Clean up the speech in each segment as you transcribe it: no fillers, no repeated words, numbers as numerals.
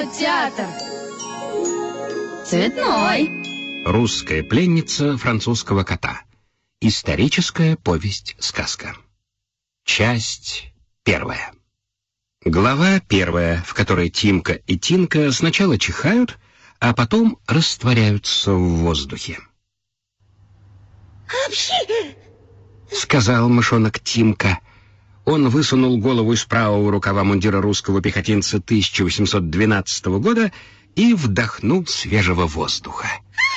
театр. Цветной. Русская пленница французского кота. Историческая повесть-сказка. Часть 1. Глава 1, в которой Тимка и Тинка сначала чихают, а потом растворяются в воздухе. Сказал мышонок Тимка. Он высунул голову из правого рукава мундира русского пехотинца 1812 года и вдохнул свежего воздуха.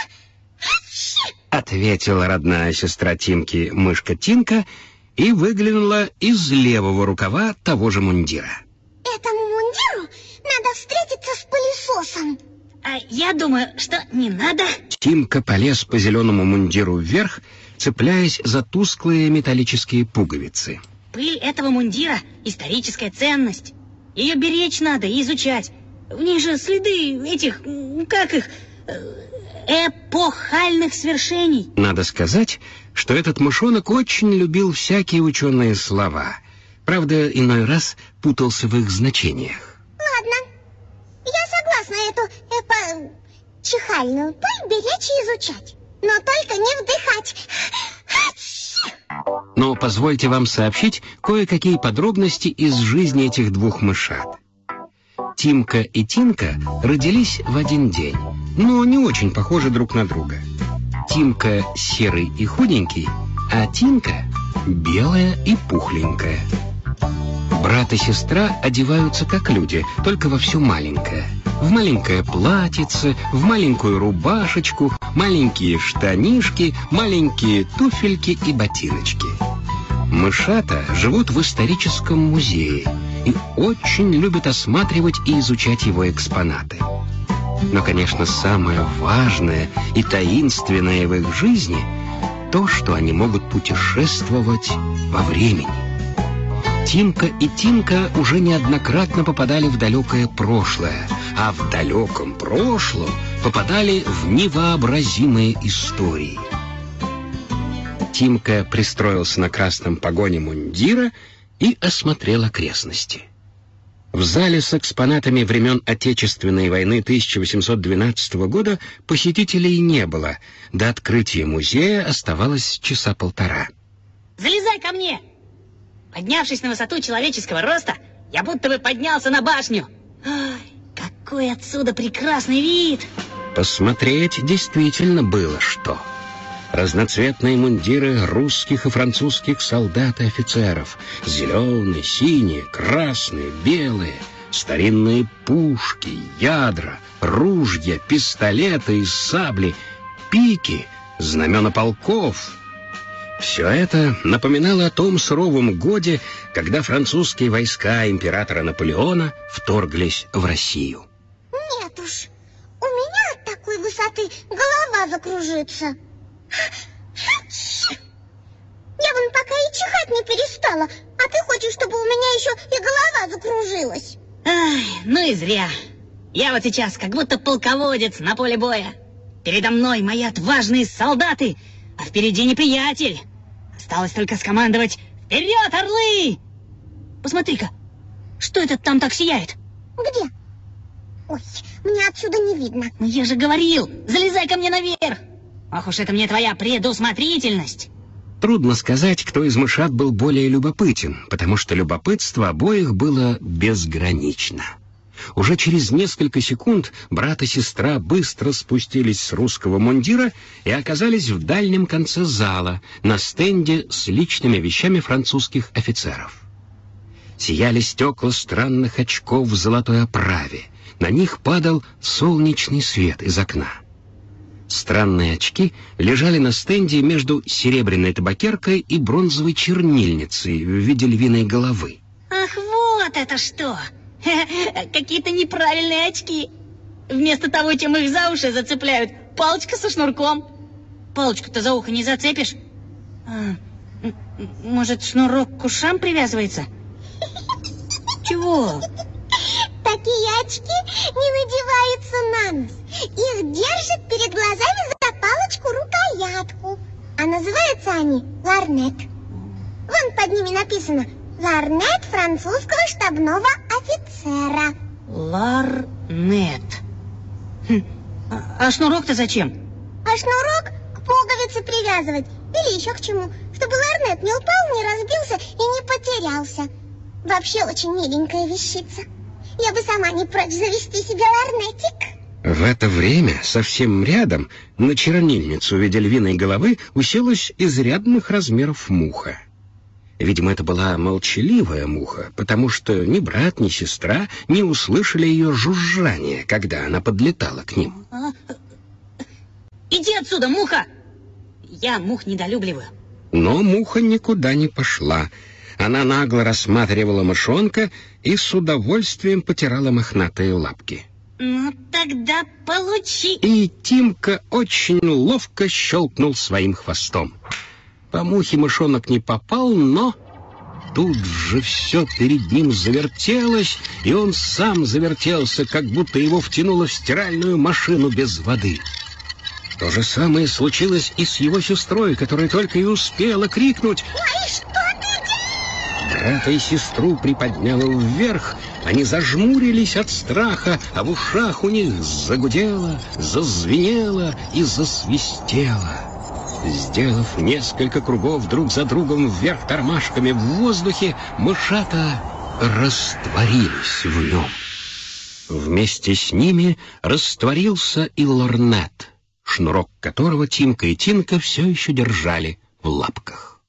Ответила родная сестра Тимки, мышка Тинка, и выглянула из левого рукава того же мундира. Этому мундиру надо встретиться с пылесосом. А я думаю, что не надо. Тимка полез по зеленому мундиру вверх, цепляясь за тусклые металлические пуговицы. Пыль этого мундира — историческая ценность. Ее беречь надо и изучать. В ней же следы этих, как их, эпохальных свершений. Надо сказать, что этот мышонок очень любил всякие ученые слова. Правда, иной раз путался в их значениях. Ладно, я согласна эту чихальную пыль беречь и изучать. Но только не вдыхать. Но позвольте вам сообщить кое-какие подробности из жизни этих двух мышат. Тимка и Тинка родились в один день, но не очень похожи друг на друга. Тимка серый и худенький, а Тинка белая и пухленькая. Брат и сестра одеваются как люди, только во все маленькое. В маленькое платьице, в маленькую рубашечку, маленькие штанишки, маленькие туфельки и ботиночки. Мышата живут в историческом музее и очень любят осматривать и изучать его экспонаты. Но, конечно, самое важное и таинственное в их жизни – то, что они могут путешествовать во времени. Тимка и Тинка уже неоднократно попадали в далекое прошлое, а в далеком прошлом попадали в невообразимые истории. Тимка пристроился на красном погоне мундира и осмотрел окрестности. В зале с экспонатами времен Отечественной войны 1812 года посетителей не было. До открытия музея оставалось часа полтора. Залезай ко мне! Поднявшись на высоту человеческого роста, я будто бы поднялся на башню. Ой, какой отсюда прекрасный вид! Посмотреть действительно было что. Разноцветные мундиры русских и французских солдат и офицеров. Зеленые, синие, красные, белые. Старинные пушки, ядра, ружья, пистолеты и сабли, пики, знамена полков. Все это напоминало о том суровом годе, когда французские войска императора Наполеона вторглись в Россию. Нет уж, у меня от такой высоты голова закружится. Я вон пока и чихать не перестала, а ты хочешь, чтобы у меня еще и голова закружилась. Ай, ну и зря. Я вот сейчас как будто полководец на поле боя. Передо мной мои отважные солдаты, а впереди неприятель. Осталось только скомандовать: «Вперед, орлы!» Посмотри-ка, что это там так сияет? Где? Ой, мне отсюда не видно. Ну я же говорил, залезай ко мне наверх. Ох уж это мне твоя предусмотрительность. Трудно сказать, кто из мышат был более любопытен, потому что любопытство обоих было безгранично. Уже через несколько секунд брат и сестра быстро спустились с русского мундира и оказались в дальнем конце зала, на стенде с личными вещами французских офицеров. Сияли стекла странных очков в золотой оправе. На них падал солнечный свет из окна. Странные очки лежали на стенде между серебряной табакеркой и бронзовой чернильницей в виде львиной головы. Ах, вот это что! Какие-то неправильные очки. Вместо того, чем их за уши зацепляют, палочка со шнурком. Палочку-то за ухо не зацепишь. Может, шнурок к ушам привязывается? Чего? Такие очки не надеваются на нос. Их держат перед глазами за палочку-рукоятку. А называются они ларнет. Вон под ними написано «Ларнет французского штабного офицера». Ларнет. А шнурок-то зачем? А шнурок к пуговице привязывать. Или еще к чему. Чтобы ларнет не упал, не разбился и не потерялся. Вообще очень миленькая вещица. Я бы сама не прочь завести себе ларнетик. В это время совсем рядом на чернильницу в виде львиной головы уселась изрядных размеров муха. Видимо, это была молчаливая муха, потому что ни брат, ни сестра не услышали ее жужжание, когда она подлетала к ним. Иди отсюда, муха! Я мух недолюбливаю. Но муха никуда не пошла. Она нагло рассматривала мышонка и с удовольствием потирала мохнатые лапки. Ну, тогда получи. И Тимка очень ловко щелкнул своим хвостом. По мухе мышонок не попал, но тут же все перед ним завертелось, и он сам завертелся, как будто его втянуло в стиральную машину без воды. То же самое случилось и с его сестрой, которая только и успела крикнуть: «Ой, что ты делаешь?» Брата и сестру приподняло вверх, они зажмурились от страха, а в ушах у них загудело, зазвенело и засвистело. Сделав несколько кругов друг за другом вверх тормашками в воздухе, мышата растворились в нем. Вместе с ними растворился и лорнет, шнурок которого Тимка и Тинка все еще держали в лапках.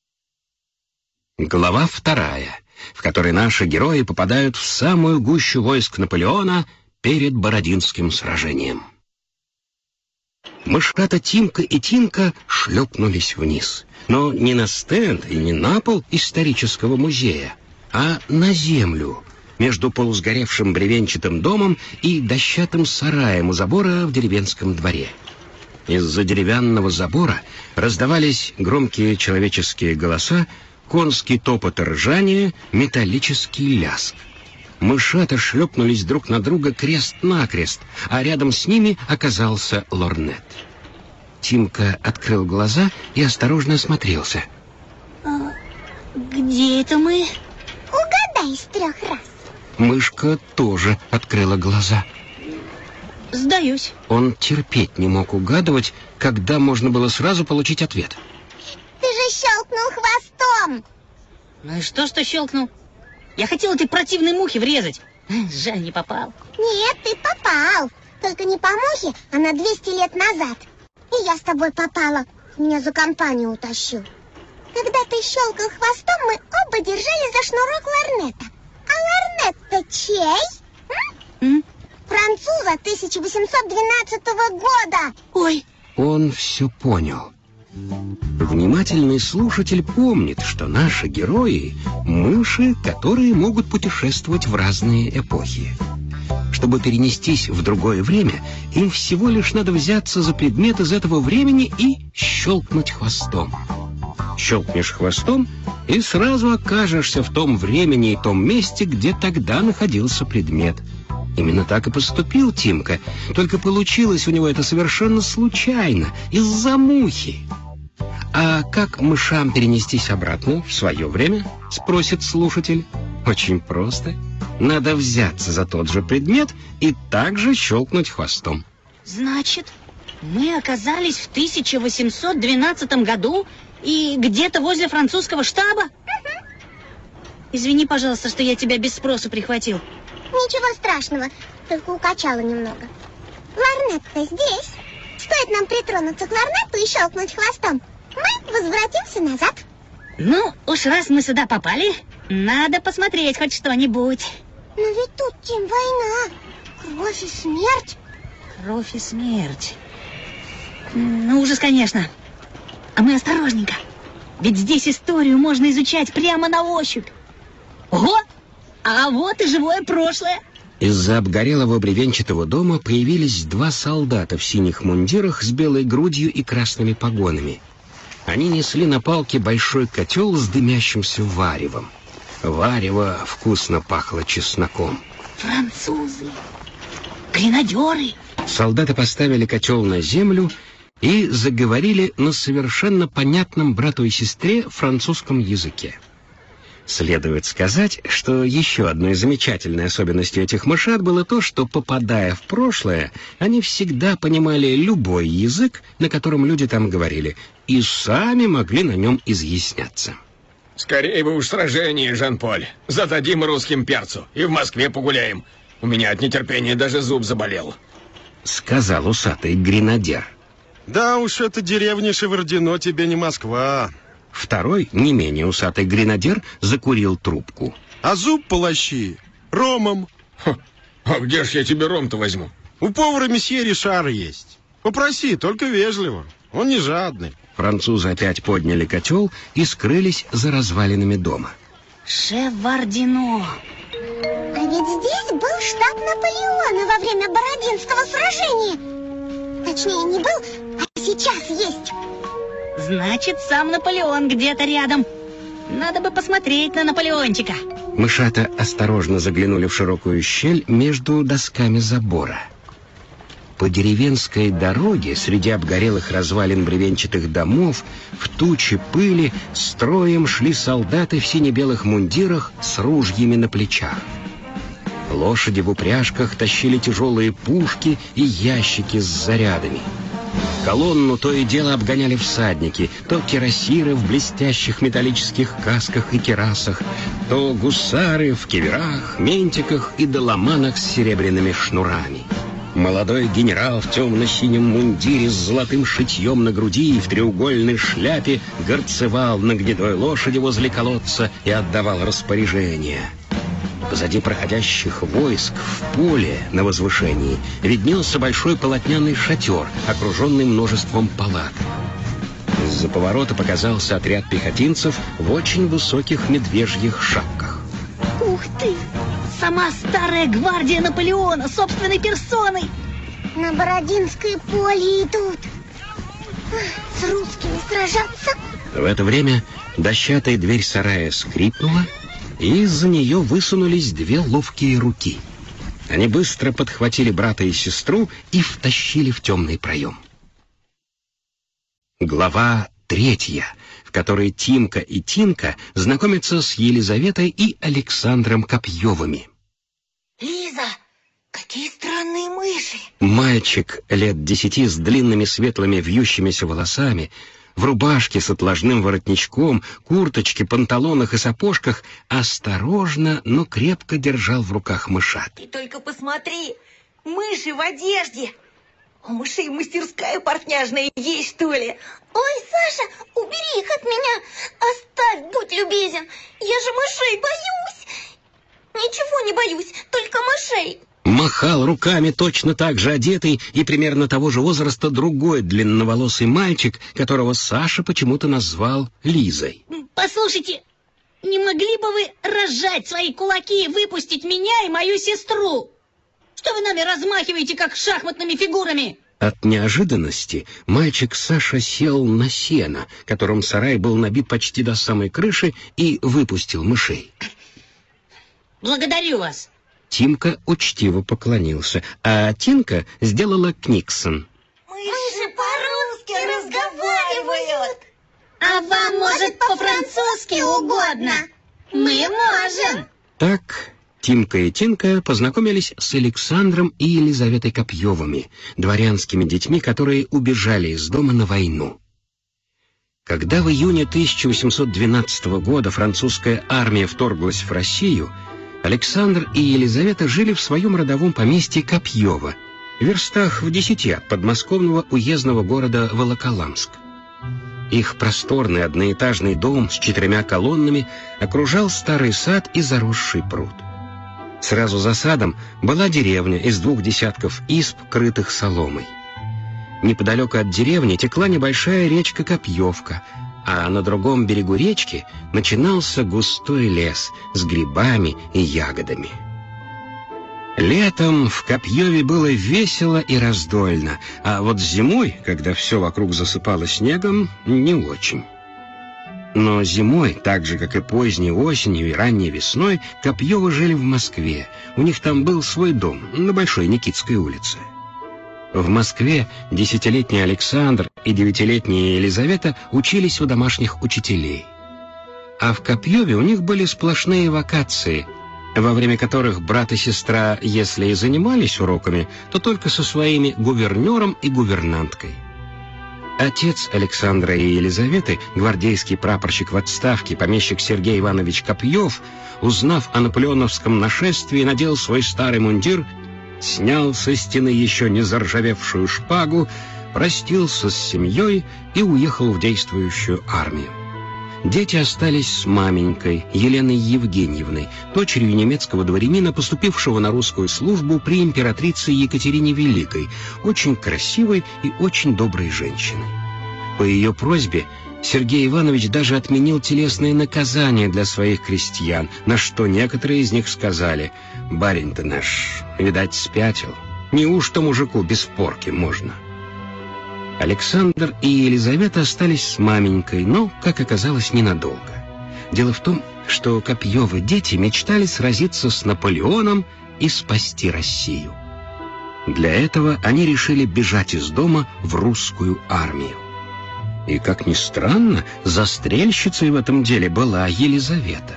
Глава 2, в которой наши герои попадают в самую гущу войск Наполеона перед Бородинским сражением. Мышата Тимка и Тинка шлепнулись вниз, но не на стенд и не на пол исторического музея, а на землю, между полусгоревшим бревенчатым домом и дощатым сараем у забора в деревенском дворе. Из-за деревянного забора раздавались громкие человеческие голоса, конский топот и ржание, металлический лязг. Мышата шлепнулись друг на друга крест-накрест, а рядом с ними оказался лорнет. Тимка открыл глаза и осторожно осмотрелся. Где это мы? Угадай с 3 раз. Мышка тоже открыла глаза. Сдаюсь. Он терпеть не мог угадывать, когда можно было сразу получить ответ. Ты же щелкнул хвостом. Ну и что щелкнул? Я хотел этой противной мухе врезать. Жаль, не попал. Нет, ты попал. Только не по мухе, а на 200 лет назад. И я с тобой попала. Меня за компанию утащил. Когда ты щелкал хвостом, мы оба держали за шнурок лорнета. А лорнет-то чей? Француза 1812 года. Ой. Он все понял. Внимательный слушатель помнит, что наши герои — мыши, которые могут путешествовать в разные эпохи. Чтобы перенестись в другое время, им всего лишь надо взяться за предмет из этого времени и щелкнуть хвостом. Щелкнешь хвостом и сразу окажешься в том времени и том месте, где тогда находился предмет. Именно так и поступил Тимка, только получилось у него это совершенно случайно, из-за мухи. «А как мышам перенестись обратно в свое время?» — спросит слушатель. Очень просто. Надо взяться за тот же предмет и также щелкнуть хвостом. Значит, мы оказались в 1812 году и где-то возле французского штаба? Извини, пожалуйста, что я тебя без спросу прихватил. Ничего страшного, только укачала немного. Лорнет-то здесь. Стоит нам притронуться к лорнету и щелкнуть хвостом, мы возвратимся назад. Ну, уж раз мы сюда попали, надо посмотреть хоть что-нибудь. Но ведь тут, Тим, война. Кровь и смерть. Кровь и смерть. Ну, ужас, конечно. А мы осторожненько. Ведь здесь историю можно изучать прямо на ощупь. Ого! А вот и живое прошлое. Из-за обгорелого бревенчатого дома появились 2 солдата в синих мундирах с белой грудью и красными погонами. Они несли на палке большой котел с дымящимся варевом. Варево вкусно пахло чесноком. Французы, гренадеры. Солдаты поставили котел на землю и заговорили на совершенно понятном брату и сестре французском языке. Следует сказать, что еще одной замечательной особенностью этих мышат было то, что, попадая в прошлое, они всегда понимали любой язык, на котором люди там говорили, и сами могли на нем изъясняться. Скорее бы уж сражение, Жан-Поль. Зададим русским перцу и в Москве погуляем. У меня от нетерпения даже зуб заболел. Сказал усатый гренадер. Да уж, эта деревня Шевардино тебе не Москва. Второй, не менее усатый гренадер, закурил трубку. А зуб полощи ромом. А где ж я тебе ром-то возьму? У повара месье Ришар есть. Попроси, только вежливо. Он не жадный. Французы опять подняли котел и скрылись за развалинами дома. Шевардино. А ведь здесь был штаб Наполеона во время Бородинского сражения. Точнее, не был, а сейчас есть. Значит, сам Наполеон где-то рядом. Надо бы посмотреть на Наполеончика. Мышата осторожно заглянули в широкую щель между досками забора. По деревенской дороге, среди обгорелых развалин бревенчатых домов, в туче пыли строем шли солдаты в сине-белых мундирах с ружьями на плечах. Лошади в упряжках тащили тяжелые пушки и ящики с зарядами. Колонну то и дело обгоняли всадники, то кирасиры в блестящих металлических касках и кирасах, то гусары в киверах, ментиках и доломанах с серебряными шнурами. Молодой генерал в темно-синем мундире с золотым шитьем на груди и в треугольной шляпе горцевал на гнедой лошади возле колодца и отдавал распоряжения. Позади проходящих войск в поле на возвышении виднелся большой полотняный шатер, окруженный множеством палаток. Из-за поворота показался отряд пехотинцев в очень высоких медвежьих шапках. Ух ты! Сама старая гвардия Наполеона собственной персоной! На Бородинское поле идут. С русскими сражаться? В это время дощатая дверь сарая скрипнула, и из-за нее высунулись две ловкие руки. Они быстро подхватили брата и сестру и втащили в темный проем. Глава 3, в которой Тимка и Тинка знакомятся с Елизаветой и Александром Копьевыми. Лиза, какие странные мыши. Мальчик лет 10 с длинными светлыми вьющимися волосами, в рубашке с отложным воротничком, курточке, панталонах и сапожках осторожно, но крепко держал в руках мышат. Ты только посмотри, мыши в одежде. У мышей мастерская портняжная есть, что ли? Ой, Саша, убери их от меня. Оставь, будь любезен. Я же мышей боюсь. Ничего не боюсь, только мышей. Махал руками точно так же одетый и примерно того же возраста другой длинноволосый мальчик, которого Саша почему-то назвал Лизой. Послушайте, не могли бы вы разжать свои кулаки и выпустить меня и мою сестру? Что вы нами размахиваете, как шахматными фигурами? От неожиданности мальчик Саша сел на сено, которым сарай был набит почти до самой крыши, и выпустил мышей. Благодарю вас. Тимка учтиво поклонился, а Тинка сделала книксон. Мыши по-русски разговаривают. А вам, может, по-французски угодно? Мы можем. Так Тимка и Тинка познакомились с Александром и Елизаветой Копьевыми, дворянскими детьми, которые убежали из дома на войну. Когда в июне 1812 года французская армия вторглась в Россию, Александр и Елизавета жили в своем родовом поместье Копьево, в верстах в 10 от подмосковного уездного города Волоколамск. Их просторный одноэтажный дом с 4 колоннами окружал старый сад и заросший пруд. Сразу за садом была деревня из 2 десятков изб, крытых соломой. Неподалеку от деревни текла небольшая речка Копьевка, а на другом берегу речки начинался густой лес с грибами и ягодами. Летом в Копьеве было весело и раздольно, а вот зимой, когда все вокруг засыпало снегом, не очень. Но зимой, так же, как и поздней осенью и ранней весной, Копьевы жили в Москве. У них там был свой дом на Большой Никитской улице. В Москве 10-летний Александр и 9-летняя Елизавета учились у домашних учителей. А в Копьеве у них были сплошные вакации, во время которых брат и сестра, если и занимались уроками, то только со своими гувернером и гувернанткой. Отец Александра и Елизаветы, гвардейский прапорщик в отставке, помещик Сергей Иванович Копьев, узнав о наполеоновском нашествии, надел свой старый мундир, снял со стены еще не заржавевшую шпагу, простился с семьей и уехал в действующую армию. Дети остались с маменькой, Еленой Евгеньевной, дочерью немецкого дворянина, поступившего на русскую службу при императрице Екатерине Великой, очень красивой и очень доброй женщиной. По ее просьбе Сергей Иванович даже отменил телесные наказания для своих крестьян, на что некоторые из них сказали: «Барин-то наш, видать, спятил. Неужто мужику без порки можно?» Александр и Елизавета остались с маменькой, но, как оказалось, ненадолго. Дело в том, что Копьевы дети мечтали сразиться с Наполеоном и спасти Россию. Для этого они решили бежать из дома в русскую армию. И, как ни странно, застрельщицей в этом деле была Елизавета.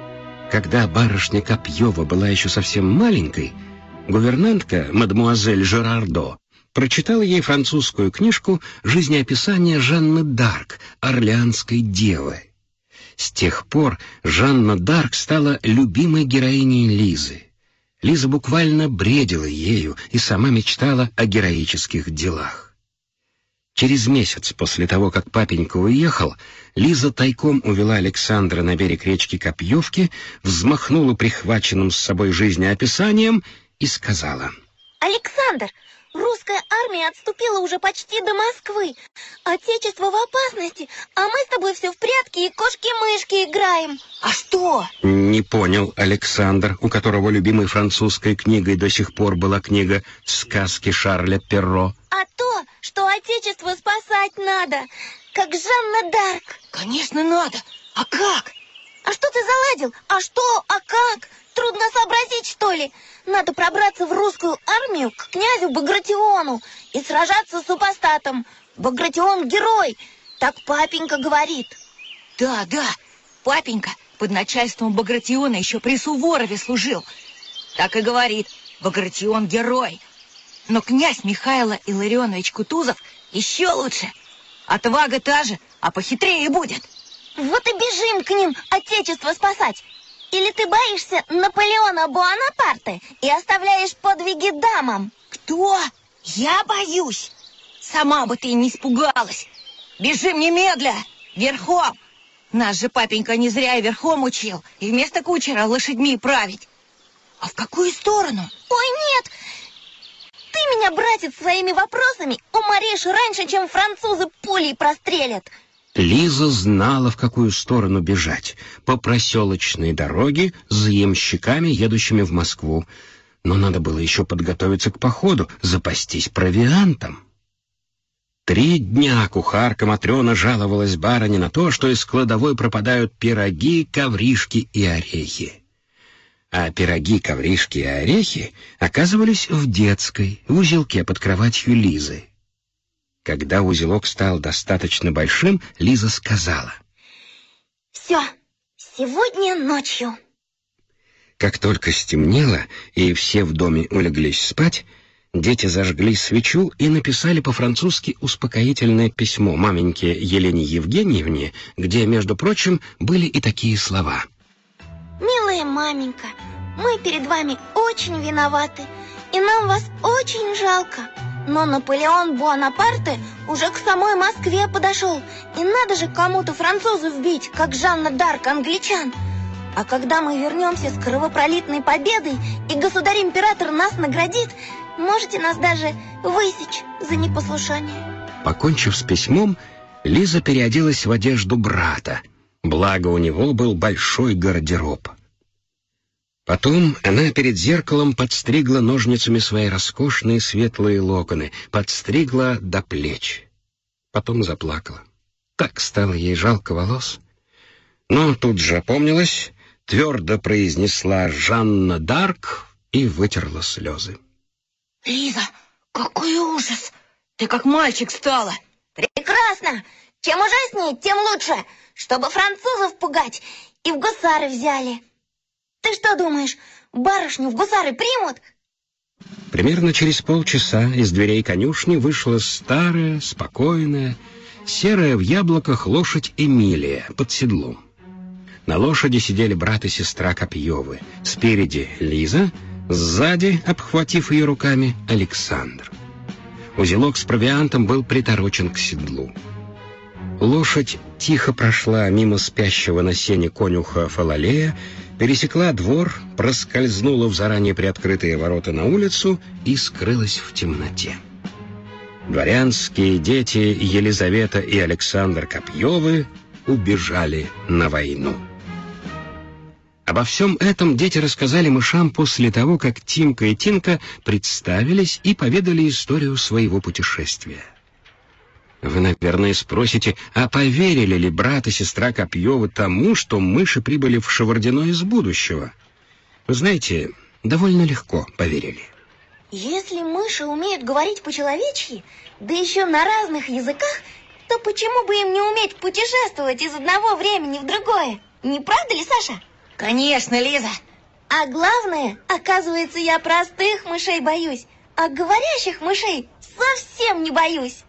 Когда барышня Копьева была еще совсем маленькой, гувернантка, мадемуазель Жерардо, прочитала ей французскую книжку «Жизнеописание Жанны д'Арк, Орлеанской девы». С тех пор Жанна д'Арк стала любимой героиней Лизы. Лиза буквально бредила ею и сама мечтала о героических делах. Через месяц после того, как папенька уехал, Лиза тайком увела Александра на берег речки Копьевки, взмахнула прихваченным с собой жизнеописанием и сказала: Александр, русская армия отступила уже почти до Москвы. Отечество в опасности, а мы с тобой все в прятки и кошки-мышки играем. А что? Не понял Александр, у которого любимой французской книгой до сих пор была книга «Сказки Шарля Перро». А то, что отечество спасать надо, как Жанна д'Арк. Конечно, надо. А как? А что ты заладил? А что? А как? Трудно сообразить, что ли? Надо пробраться в русскую армию к князю Багратиону и сражаться с супостатом. Багратион герой, так папенька говорит. Да, папенька под начальством Багратиона еще при Суворове служил. Так и говорит: Багратион герой. Но князь Михаил Илларионович Кутузов еще лучше. Отвага та же, а похитрее будет. Вот и бежим к ним отечество спасать. Или ты боишься Наполеона Буанапарте и оставляешь подвиги дамам? Кто? Я боюсь. Сама бы ты не испугалась. Бежим немедля, верхом. Нас же папенька не зря и верхом учил, и вместо кучера лошадьми править. А в какую сторону? Ой, нет! Ты меня, братец, своими вопросами уморишь раньше, чем французы пулей прострелят. Лиза знала, в какую сторону бежать. По проселочной дороге с ямщиками, едущими в Москву. Но надо было еще подготовиться к походу, запастись провиантом. 3 дня кухарка Матрена жаловалась барыне на то, что из кладовой пропадают пироги, ковришки и орехи. А пироги, ковришки и орехи оказывались в детской, в узелке под кроватью Лизы. Когда узелок стал достаточно большим, Лиза сказала: «Все, сегодня ночью». Как только стемнело, и все в доме улеглись спать, дети зажгли свечу и написали по-французски успокоительное письмо маменьке Елене Евгеньевне, где, между прочим, были и такие слова: «Милая маменька, мы перед вами очень виноваты, и нам вас очень жалко. Но Наполеон Буанапарте уже к самой Москве подошел, и надо же кому-то французов бить, как Жанна д'Арк англичан. А когда мы вернемся с кровопролитной победой, и государь-император нас наградит, можете нас даже высечь за непослушание». Покончив с письмом, Лиза переоделась в одежду брата, благо у него был большой гардероб. Потом она перед зеркалом подстригла ножницами свои роскошные светлые локоны, подстригла до плеч. Потом заплакала. Так стало ей жалко волос. Но тут же опомнилась, твердо произнесла «Жанна д'Арк» и вытерла слезы. Лиза, какой ужас! Ты как мальчик стала. «Прекрасно! Чем ужаснее, тем лучше, чтобы французов пугать и в гусары взяли. Ты что думаешь, барышню в гусары примут? Примерно через полчаса из дверей конюшни вышла старая, спокойная, серая в яблоках лошадь Эмилия под седлом. На лошади сидели брат и сестра Копьевы. Спереди Лиза, сзади, обхватив ее руками, Александр. Узелок с провиантом был приторочен к седлу. Лошадь тихо прошла мимо спящего на сене конюха Фалалея, пересекла двор, проскользнула в заранее приоткрытые ворота на улицу и скрылась в темноте. Дворянские дети Елизавета и Александр Копьевы убежали на войну. Обо всем этом дети рассказали мышам после того, как Тимка и Тинка представились и поведали историю своего путешествия. Вы, наверное, спросите, а поверили ли брат и сестра Копьевы тому, что мыши прибыли в Шевардино из будущего? Вы знаете, довольно легко поверили. Если мыши умеют говорить по-человечьи, да еще на разных языках, то почему бы им не уметь путешествовать из одного времени в другое? Не правда ли, Саша? Конечно, Лиза. А главное, оказывается, я простых мышей боюсь, а говорящих мышей совсем не боюсь.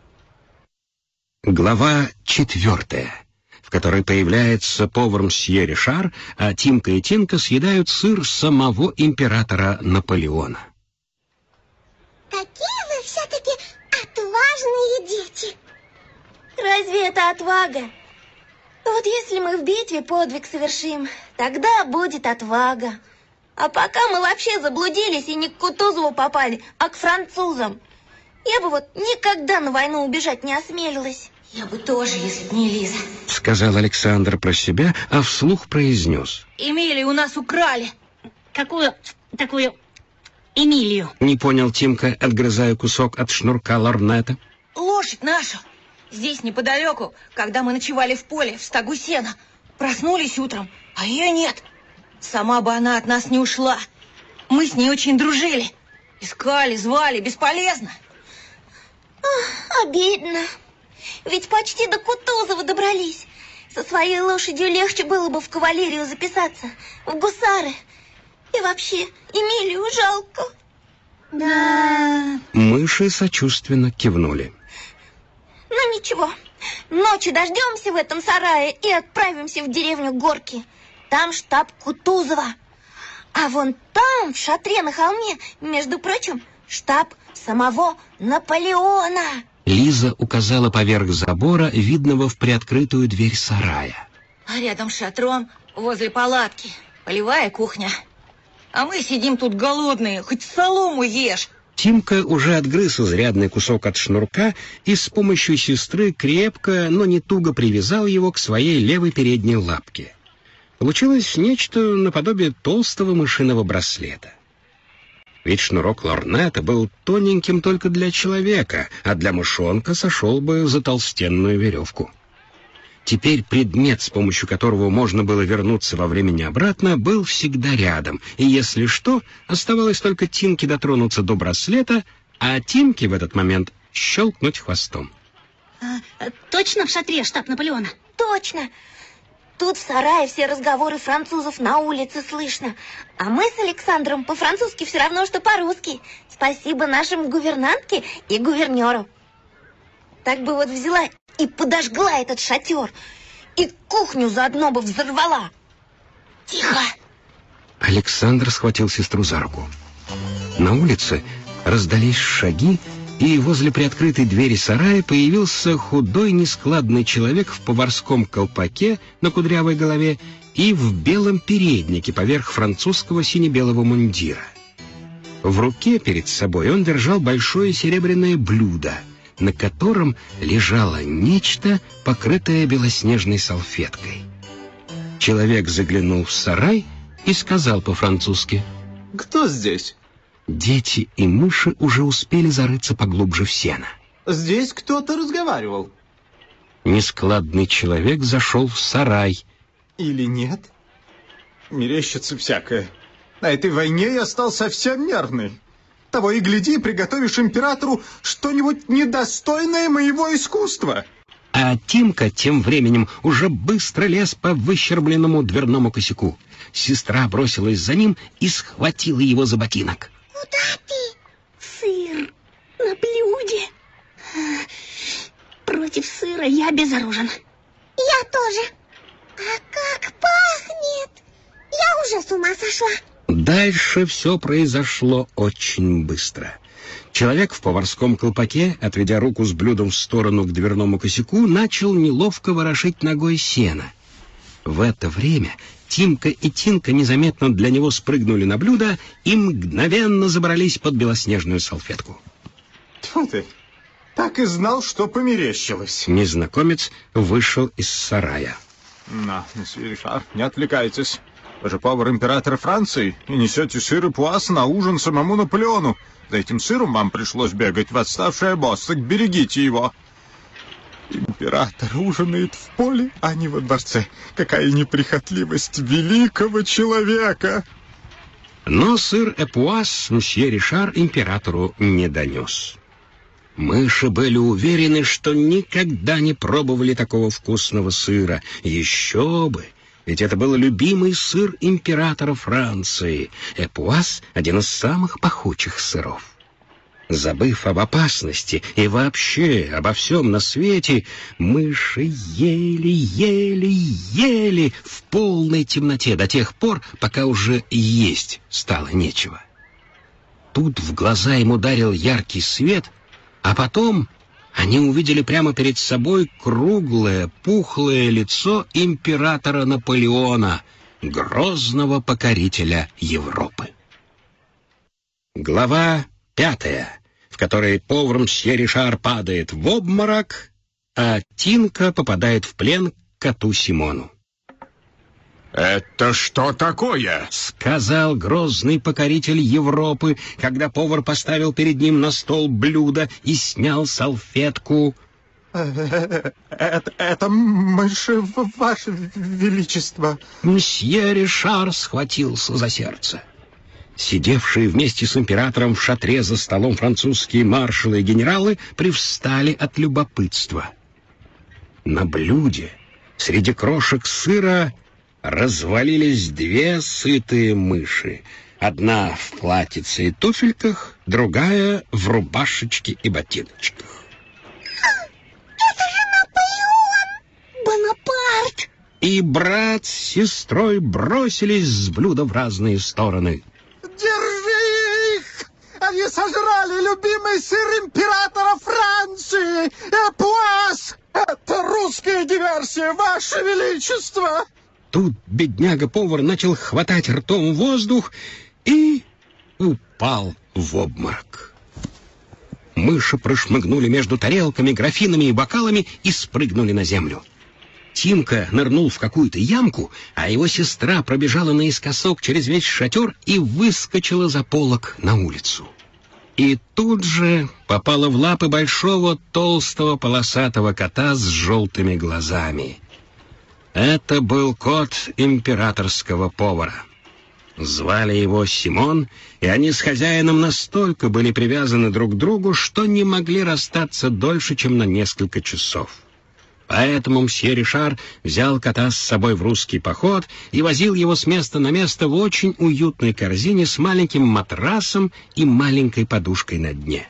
Глава 4, в которой появляется повар мсье Ришар, а Тимка и Тинка съедают сыр самого императора Наполеона. Какие вы все-таки отважные дети. Разве это отвага? Вот если мы в битве подвиг совершим, тогда будет отвага. А пока мы вообще заблудились и не к Кутузову попали, а к французам. Я бы вот никогда на войну убежать не осмелилась. Я бы тоже, если б не Лиза. Сказал Александр про себя, а вслух произнес. Эмилию у нас украли. Какую такую Эмилию? Не понял Тимка, отгрызая кусок от шнурка лорнета. Лошадь нашу. Здесь неподалеку, когда мы ночевали в поле, в стогу сена. Проснулись утром, а ее нет. Сама бы она от нас не ушла. Мы с ней очень дружили. Искали, звали, бесполезно. Ах, обидно. Ведь почти до Кутузова добрались. Со своей лошадью легче было бы в кавалерию записаться, в гусары. И вообще, Эмилию жалко. Да. Мыши сочувственно кивнули. Ну ничего, ночью дождемся в этом сарае и отправимся в деревню Горки. Там штаб Кутузова. А вон там, в шатре на холме, между прочим, штаб самого Наполеона. Лиза указала поверх забора, видного в приоткрытую дверь сарая. А рядом с шатром, возле палатки, полевая кухня. А мы сидим тут голодные, хоть солому ешь. Тимка уже отгрыз изрядный кусок от шнурка и с помощью сестры крепко, но не туго привязал его к своей левой передней лапке. Получилось нечто наподобие толстого мышиного браслета. Ведь шнурок лорнета был тоненьким только для человека, а для мышонка сошел бы за толстенную веревку. Теперь предмет, с помощью которого можно было вернуться во времени обратно, был всегда рядом, и если что, оставалось только Тинке дотронуться до браслета, а Тимке в этот момент щелкнуть хвостом. Точно в шатре штаб Наполеона? Точно. Тут в сарае все разговоры французов на улице слышно. А мы с Александром по-французски все равно, что по-русски. Спасибо нашим гувернантке и гувернеру. Так бы вот взяла и подожгла этот шатер. И кухню заодно бы взорвала. Тихо! Александр схватил сестру за руку. На улице раздались шаги, и возле приоткрытой двери сарая появился худой нескладный человек в поварском колпаке на кудрявой голове и в белом переднике поверх французского сине-белого мундира. В руке перед собой он держал большое серебряное блюдо, на котором лежало нечто, покрытое белоснежной салфеткой. Человек заглянул в сарай и сказал по-французски: «Кто здесь?» Дети и мыши уже успели зарыться поглубже в сено. «Здесь кто-то разговаривал». Нескладный человек зашел в сарай. «Или нет?» «Мерещится всякое. На этой войне я стал совсем нервный. Того и гляди, приготовишь императору что-нибудь недостойное моего искусства». А Тимка тем временем уже быстро лез по выщербленному дверному косяку. Сестра бросилась за ним и схватила его за ботинок. Куда ты? Сыр на блюде. Против сыра я безоружен. Я тоже. А как пахнет! Я уже с ума сошла. Дальше все произошло очень быстро. Человек в поварском колпаке, отведя руку с блюдом в сторону к дверному косяку, начал неловко ворошить ногой сено. В это время Тимка и Тинка незаметно для него спрыгнули на блюдо и мгновенно забрались под белоснежную салфетку. Тьфу ты, так и знал, что померещилось. Незнакомец вышел из сарая. На, месье Ришар, не отвлекайтесь. Вы же повар императора Франции и несете сыр и пуас на ужин самому Наполеону. За этим сыром вам пришлось бегать в отставший обоз, так берегите его. Император ужинает в поле, а не во дворце. Какая неприхотливость великого человека! Но сыр эпуас мсье Ришар императору не донес. Мыши были уверены, что никогда не пробовали такого вкусного сыра. Еще бы! Ведь это был любимый сыр императора Франции. Эпуас — один из самых пахучих сыров. Забыв об опасности и вообще обо всем на свете, мыши ели в полной темноте до тех пор, пока уже есть стало нечего. Тут в глаза им ударил яркий свет, а потом они увидели прямо перед собой круглое, пухлое лицо императора Наполеона, грозного покорителя Европы. Глава 5, в которой повар мсье Ришар падает в обморок, а Тинка попадает в плен к коту Симону. «Это что такое?» — сказал грозный покоритель Европы, когда повар поставил перед ним на стол блюдо и снял салфетку. Это мыши, ваше величество. Мсье Ришар схватился за сердце. Сидевшие вместе с императором в шатре за столом французские маршалы и генералы привстали от любопытства. На блюде среди крошек сыра развалились две сытые мыши. Одна в платьице и туфельках, другая в рубашечке и ботиночках. Это же Наполеон! Бонапарт! И брат с сестрой бросились с блюда в разные стороны. Держи их! Они сожрали любимый сыр императора Франции! Эпуас! Это русская диверсия, ваше величество! Тут бедняга-повар начал хватать ртом воздух и упал в обморок. Мыши прошмыгнули между тарелками, графинами и бокалами и спрыгнули на землю. Тимка нырнул в какую-то ямку, а его сестра пробежала наискосок через весь шатер и выскочила за полог на улицу. И тут же попала в лапы большого толстого полосатого кота с желтыми глазами. Это был кот императорского повара. Звали его Симон, и они с хозяином настолько были привязаны друг к другу, что не могли расстаться дольше, чем на несколько часов. Поэтому мсье Ришар взял кота с собой в русский поход и возил его с места на место в очень уютной корзине с маленьким матрасом и маленькой подушкой на дне.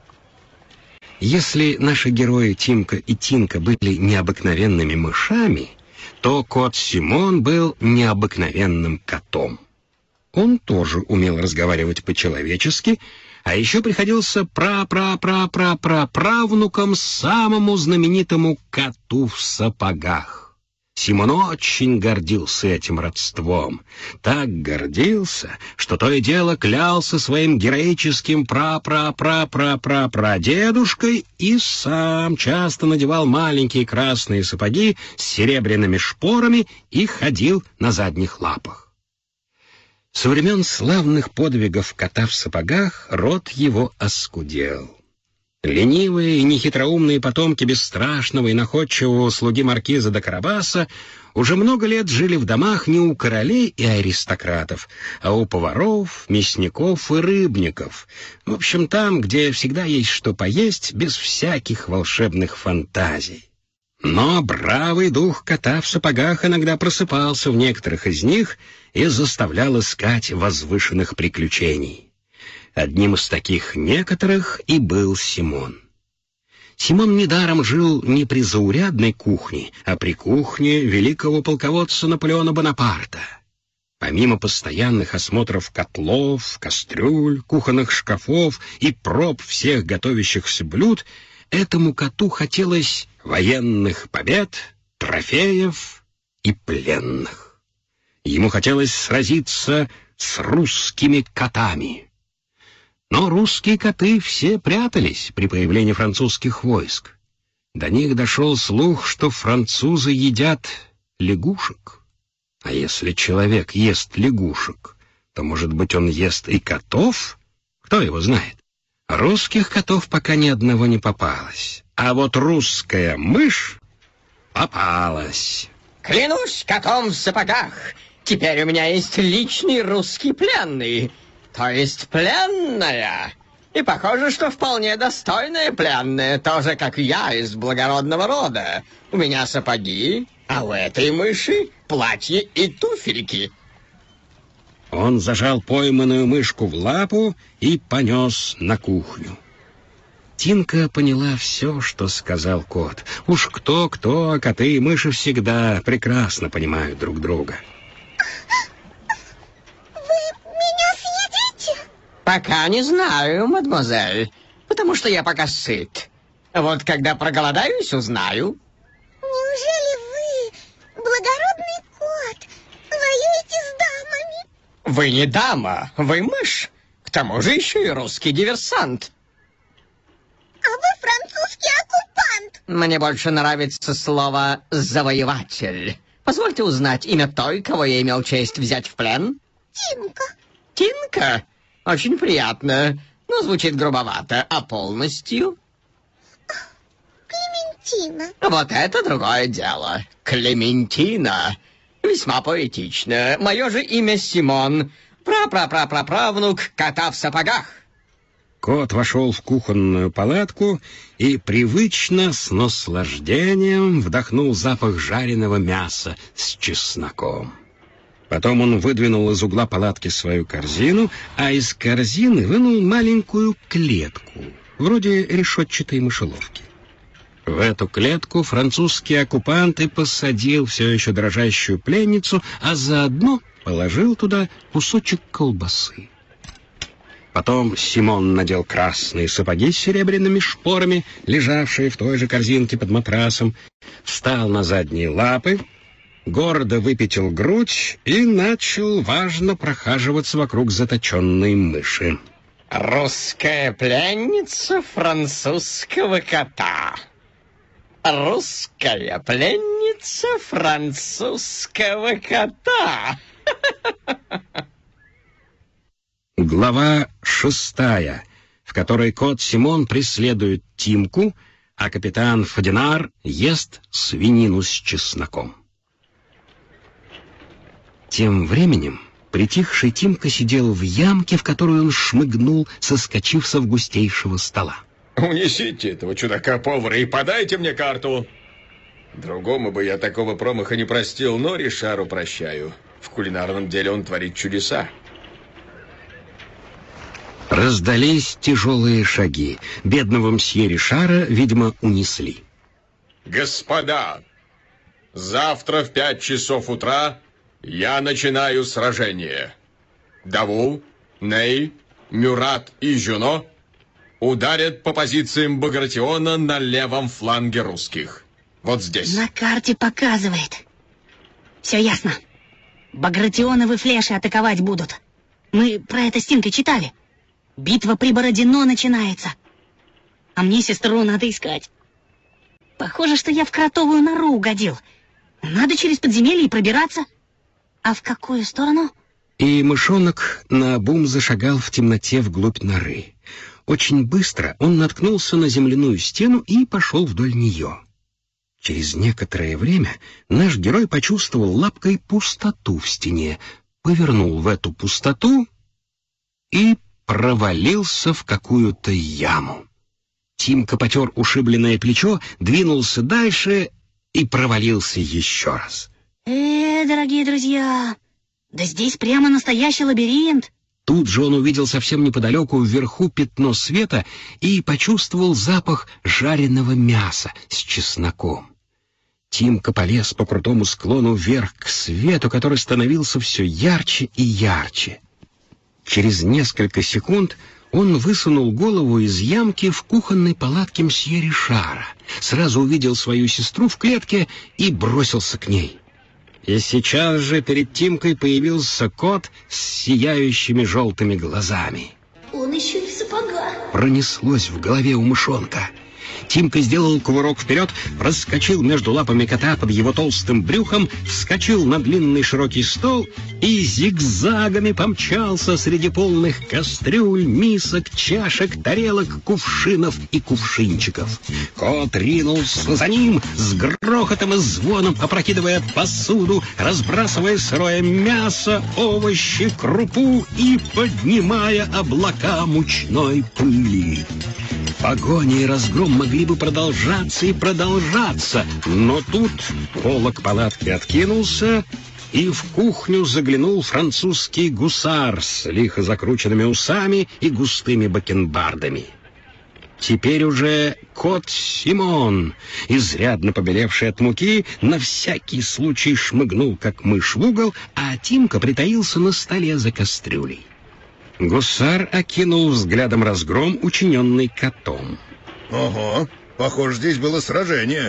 Если наши герои Тимка и Тинка были необыкновенными мышами, то кот Симон был необыкновенным котом. Он тоже умел разговаривать по-человечески, а еще приходился правнуком самому знаменитому коту в сапогах. Симон очень гордился этим родством. Так гордился, что то и дело клялся своим героическим прадедушкой и сам часто надевал маленькие красные сапоги с серебряными шпорами и ходил на задних лапах. Со времен славных подвигов кота в сапогах род его оскудел. Ленивые и нехитроумные потомки бесстрашного и находчивого слуги маркиза де Карабаса уже много лет жили в домах не у королей и аристократов, а у поваров, мясников и рыбников. В общем, там, где всегда есть что поесть, без всяких волшебных фантазий. Но бравый дух кота в сапогах иногда просыпался в некоторых из них и заставлял искать возвышенных приключений. Одним из таких некоторых и был Симон. Симон недаром жил не при заурядной кухне, а при кухне великого полководца Наполеона Бонапарта. Помимо постоянных осмотров котлов, кастрюль, кухонных шкафов и проб всех готовящихся блюд, этому коту хотелось военных побед, трофеев и пленных. Ему хотелось сразиться с русскими котами. Но русские коты все прятались при появлении французских войск. До них дошел слух, что французы едят лягушек. А если человек ест лягушек, то, может быть, он ест и котов? Кто его знает? Русских котов пока ни одного не попалось. А вот русская мышь попалась. Клянусь котом в сапогах, теперь у меня есть личный русский пленный, то есть пленная. И похоже, что вполне достойная пленная, тоже как я, из благородного рода. У меня сапоги, а у этой мыши платье и туфельки. Он зажал пойманную мышку в лапу и понес на кухню. Тинка поняла все, что сказал кот. Уж кто-кто, а коты и мыши всегда прекрасно понимают друг друга. Вы меня съедите? Пока не знаю, мадемуазель, потому что я пока сыт. Вот когда проголодаюсь, узнаю. Неужели вы, благородный кот, воюете с дамами? Вы не дама, вы мышь. К тому же еще и русский диверсант. А вы французский оккупант. Мне больше нравится слово «завоеватель». Позвольте узнать имя той, кого я имел честь взять в плен. Тинка. Тинка? Очень приятно, но звучит грубовато. А полностью? Клементина. Вот это другое дело. Клементина. Весьма поэтично. Мое же имя Симон. Пра-пра-пра-пра-правнук кота в сапогах. Кот вошел в кухонную палатку и привычно, с наслаждением, вдохнул запах жареного мяса с чесноком. Потом он выдвинул из угла палатки свою корзину, а из корзины вынул маленькую клетку, вроде решетчатой мышеловки. В эту клетку французский оккупант и посадил все еще дрожащую пленницу, а заодно положил туда кусочек колбасы. Потом Симон надел красные сапоги с серебряными шпорами, лежавшие в той же корзинке под матрасом, встал на задние лапы, гордо выпятил грудь и начал важно прохаживаться вокруг заточенной мыши. Русская пленница французского кота. Русская пленница французского кота. Глава 6, в которой кот Симон преследует Тимку, а капитан Фадинар ест свинину с чесноком. Тем временем притихший Тимка сидел в ямке, в которую он шмыгнул, соскочив с августейшего стола. Унесите этого чудака-повара и подайте мне карту. Другому бы я такого промаха не простил, но Ришару прощаю. В кулинарном деле он творит чудеса. Раздались тяжелые шаги. Бедного мсье Ришара, видимо, унесли. Господа, завтра в 5 часов утра я начинаю сражение. Даву, Ней, Мюрат и Жюно ударят по позициям Багратиона на левом фланге русских. Вот здесь. На карте показывает. Все ясно. Багратионовы флеши атаковать будут. Мы про это с Тинкой читали. Битва при Бородино начинается. А мне сестру надо искать. Похоже, что я в кротовую нору угодил. Надо через подземелье пробираться. А в какую сторону? И мышонок наобум зашагал в темноте вглубь норы. Очень быстро он наткнулся на земляную стену и пошел вдоль нее. Через некоторое время наш герой почувствовал лапкой пустоту в стене, повернул в эту пустоту и провалился в какую-то яму. Тимка потер ушибленное плечо, двинулся дальше и провалился еще раз. Дорогие друзья, да здесь прямо настоящий лабиринт. Тут же он увидел совсем неподалеку вверху пятно света и почувствовал запах жареного мяса с чесноком. Тимка полез по крутому склону вверх к свету, который становился все ярче и ярче. Через несколько секунд он высунул голову из ямки в кухонной палатке мсье Ришара, сразу увидел свою сестру в клетке и бросился к ней. И сейчас же перед Тимкой появился кот с сияющими желтыми глазами. Он еще и в сапогах. Пронеслось в голове у мышонка. Тимка сделал кувырок вперед, проскочил между лапами кота под его толстым брюхом, вскочил на длинный широкий стол и зигзагами помчался среди полных кастрюль, мисок, чашек, тарелок, кувшинов и кувшинчиков. Кот ринулся за ним с грохотом и звоном, опрокидывая посуду, разбрасывая сырое мясо, овощи, крупу и поднимая облака мучной пыли. Погоня и разгром могли бы продолжаться и продолжаться, но тут полог палатки откинулся, и в кухню заглянул французский гусар с лихо закрученными усами и густыми бакенбардами. Теперь уже кот Симон, изрядно побелевший от муки, на всякий случай шмыгнул, как мышь, в угол, а Тимка притаился на столе за кастрюлей. Гусар окинул взглядом разгром, учиненный котом. Ого, похоже, здесь было сражение.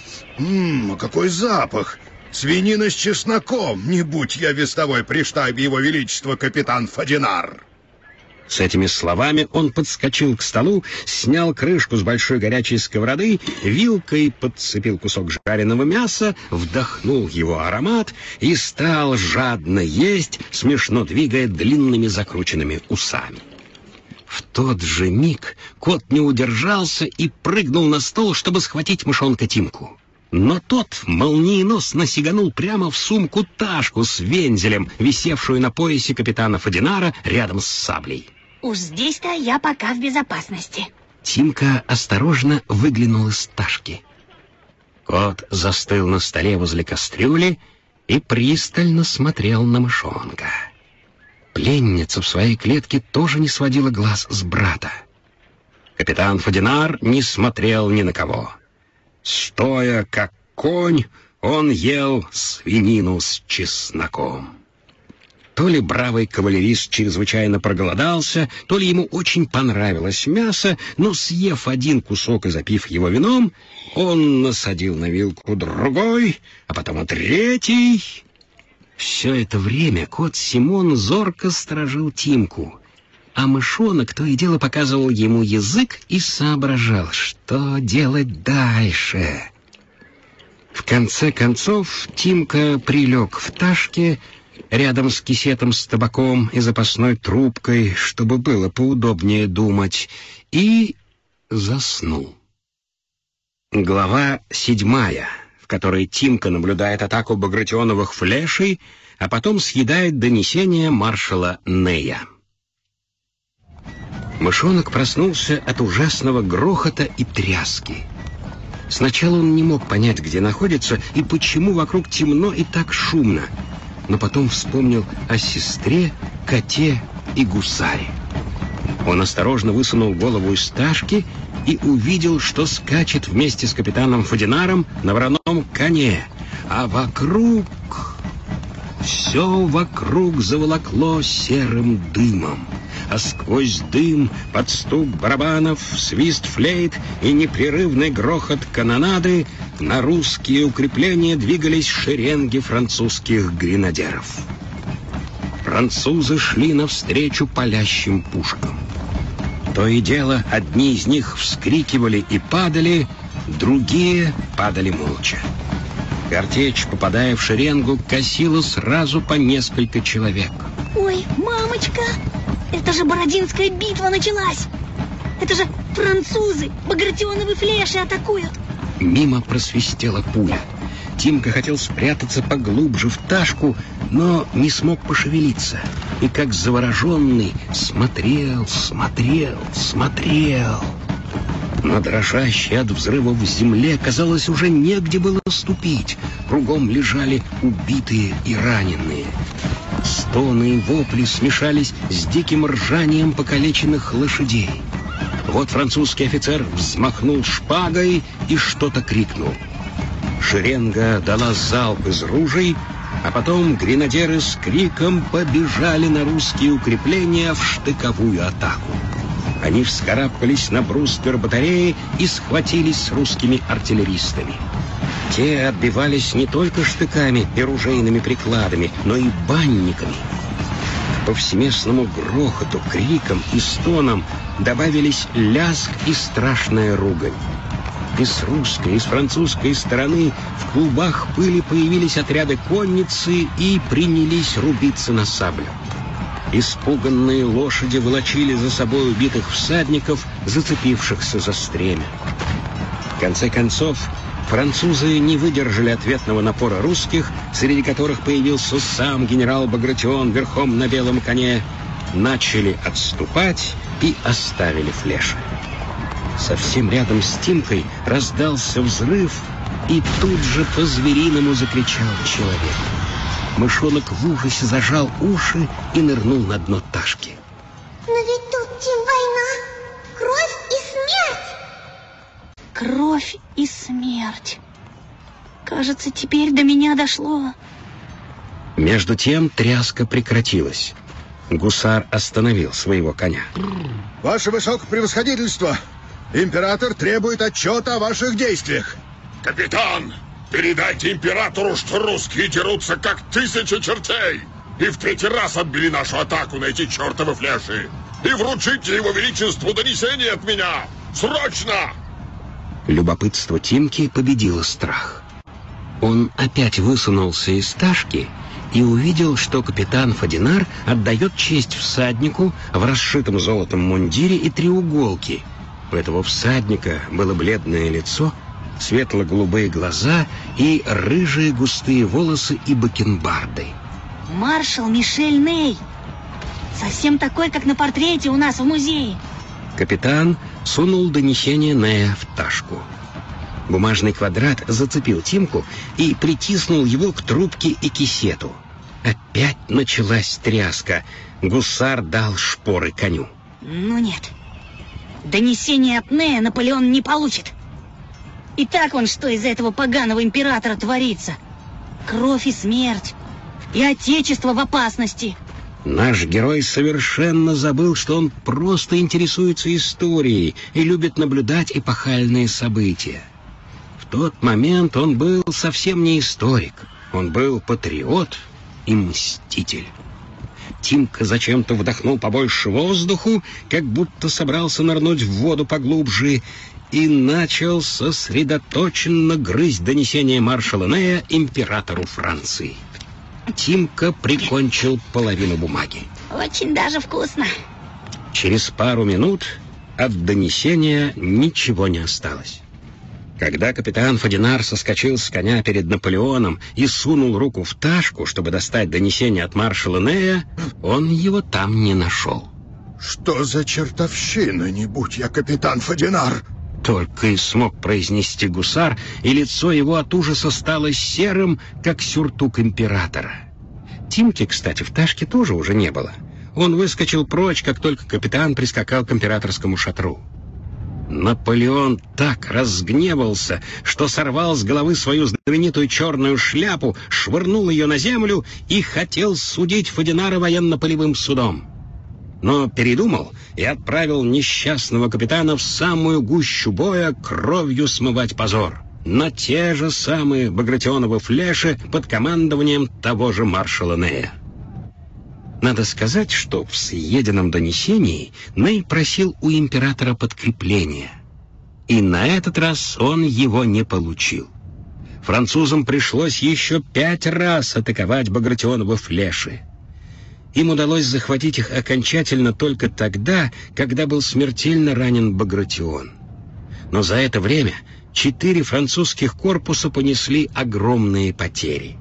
А какой запах! Свинина с чесноком! Не будь я вестовой при штабе его величества капитан Фадинар! С этими словами он подскочил к столу, снял крышку с большой горячей сковороды, вилкой подцепил кусок жареного мяса, вдохнул его аромат и стал жадно есть, смешно двигая длинными закрученными усами. В тот же миг кот не удержался и прыгнул на стол, чтобы схватить мышонка Тимку. Но тот молниеносно сиганул прямо в сумку-ташку с вензелем, висевшую на поясе капитана Фадинара рядом с саблей. Уж здесь-то я пока в безопасности. Тимка осторожно выглянул из ташки. Кот застыл на столе возле кастрюли и пристально смотрел на мышонка. Пленница в своей клетке тоже не сводила глаз с брата. Капитан Фадинар не смотрел ни на кого. Стоя как конь, он ел свинину с чесноком. То ли бравый кавалерист чрезвычайно проголодался, то ли ему очень понравилось мясо, но, съев один кусок и запив его вином, он насадил на вилку другой, а потом и третий. Все это время кот Симон зорко сторожил Тимку, а мышонок то и дело показывал ему язык и соображал, что делать дальше. В конце концов Тимка прилег в ташке рядом с кисетом с табаком и запасной трубкой, чтобы было поудобнее думать, и заснул. Глава 7, в которой Тимка наблюдает атаку багратионовых флешей, а потом съедает донесение маршала Нея. Мышонок проснулся от ужасного грохота и тряски. Сначала он не мог понять, где находится и почему вокруг темно и так шумно, но потом вспомнил о сестре, коте и гусаре. Он осторожно высунул голову из ташки и увидел, что скачет вместе с капитаном Фадинаром на вороном коне, а вокруг... Все вокруг заволокло серым дымом, а сквозь дым, под стук барабанов, свист флейт и непрерывный грохот канонады на русские укрепления двигались шеренги французских гренадеров. Французы шли навстречу палящим пушкам. То и дело, одни из них вскрикивали и падали, другие падали молча. Картечь, попадая в шеренгу, косила сразу по несколько человек. Ой, мамочка, это же Бородинская битва началась. Это же французы, багратионовы флеши атакуют. Мимо просвистела пуля. Тимка хотел спрятаться поглубже в ташку, но не смог пошевелиться. И как завороженный смотрел. На дрожащей от взрывов земле, казалось, уже негде было ступить. Кругом лежали убитые и раненые. Стоны и вопли смешались с диким ржанием покалеченных лошадей. Вот французский офицер взмахнул шпагой и что-то крикнул. Шеренга дала залп из ружей, а потом гренадеры с криком побежали на русские укрепления в штыковую атаку. Они вскарабкались на бруствер батареи и схватились с русскими артиллеристами. Те отбивались не только штыками и ружейными прикладами, но и банниками. К повсеместному грохоту, крикам и стонам добавились лязг и страшная ругань. И с русской, и с французской стороны в клубах пыли появились отряды конницы и принялись рубиться на саблю. Испуганные лошади волочили за собой убитых всадников, зацепившихся за стремя. В конце концов, французы не выдержали ответного напора русских, среди которых появился сам генерал Багратион верхом на белом коне, начали отступать и оставили Флеши. Совсем рядом с Тимкой раздался взрыв, и тут же по-звериному закричал человек. Мышонок в ужасе зажал уши и нырнул на дно Ташки. Но ведь тут, Тим, война, кровь и смерть. Кровь и смерть. Кажется, теперь до меня дошло. Между тем тряска прекратилась. Гусар остановил своего коня. Ваше высокопревосходительство, император требует отчета о ваших действиях. Капитан, передайте императору, что русские дерутся как 1000 чертей и в 3-й раз отбили нашу атаку на эти чертовы Флеши. И вручите его величеству донесение от меня. Срочно! Любопытство Тимки победило страх. Он опять высунулся из Ташки и увидел, что капитан Фадинар отдает честь всаднику в расшитом золотом мундире и треуголке. У этого всадника было бледное лицо, светло-голубые глаза и рыжие густые волосы и бакенбарды. Маршал Мишель Ней. Совсем такой, как на портрете у нас в музее. Капитан сунул донесение Нея в Ташку. Бумажный квадрат зацепил Тимку и притиснул его к трубке и кисету. Опять началась тряска. Гусар дал шпоры коню. Ну нет. Донесение от Нея Наполеон не получит. И так вон что из-за этого поганого императора творится. Кровь и смерть. И отечество в опасности. Наш герой совершенно забыл, что он просто интересуется историей и любит наблюдать эпохальные события. В тот момент он был совсем не историк. Он был патриот и мститель. Тимка зачем-то вдохнул побольше воздуху, как будто собрался нырнуть в воду поглубже, и начал сосредоточенно грызть донесение маршала Нея императору Франции. Тимка прикончил половину бумаги. Очень даже вкусно. Через пару минут от донесения ничего не осталось. Когда капитан Фадинар соскочил с коня перед Наполеоном и сунул руку в Ташку, чтобы достать донесение от маршала Нея, он его там не нашел. Что за чертовщина, не будь я капитан Фадинар? Только и смог произнести гусар, и лицо его от ужаса стало серым, как сюртук императора. Тимки, кстати, в Ташке тоже уже не было. Он выскочил прочь, как только капитан прискакал к императорскому шатру. Наполеон так разгневался, что сорвал с головы свою знаменитую черную шляпу, швырнул ее на землю и хотел судить Фадинара военно-полевым судом. Но передумал и отправил несчастного капитана в самую гущу боя кровью смывать позор. На те же самые Багратионовы Флеши под командованием того же маршала Нея. Надо сказать, что в съеденном донесении Ней просил у императора подкрепления. И на этот раз он его не получил. Французам пришлось еще 5 раз атаковать Багратионовы Флеши. Им удалось захватить их окончательно только тогда, когда был смертельно ранен Багратион. Но за это время 4 французских корпуса понесли огромные потери.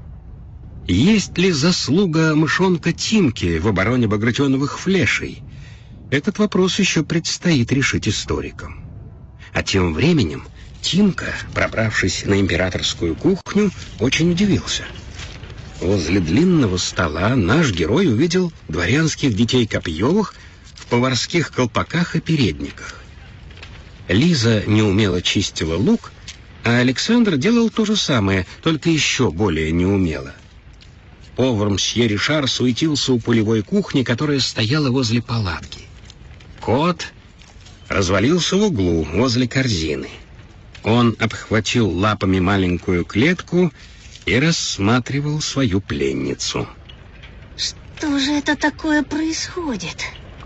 Есть ли заслуга мышонка Тимки в обороне Багратионовых Флешей? Этот вопрос еще предстоит решить историкам. А тем временем Тимка, пробравшись на императорскую кухню, очень удивился. Возле длинного стола наш герой увидел дворянских детей Копьевых в поварских колпаках и передниках. Лиза неумело чистила лук, а Александр делал то же самое, только еще более неумело. Повар мсье Ришар суетился у полевой кухни, которая стояла возле палатки. Кот развалился в углу возле корзины. Он обхватил лапами маленькую клетку и рассматривал свою пленницу. Что же это такое происходит?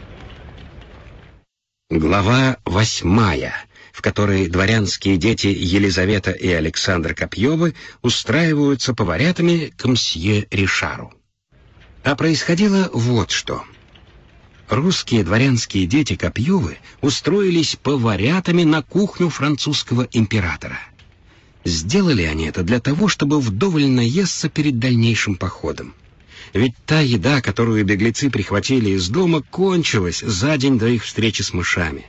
Глава 8, в которой дворянские дети Елизавета и Александр Копьевы устраиваются поварятами к мсье Ришару. А происходило вот что. Русские дворянские дети Копьевы устроились поварятами на кухню французского императора. Сделали они это для того, чтобы вдоволь наесться перед дальнейшим походом. Ведь та еда, которую беглецы прихватили из дома, кончилась за день до их встречи с мышами.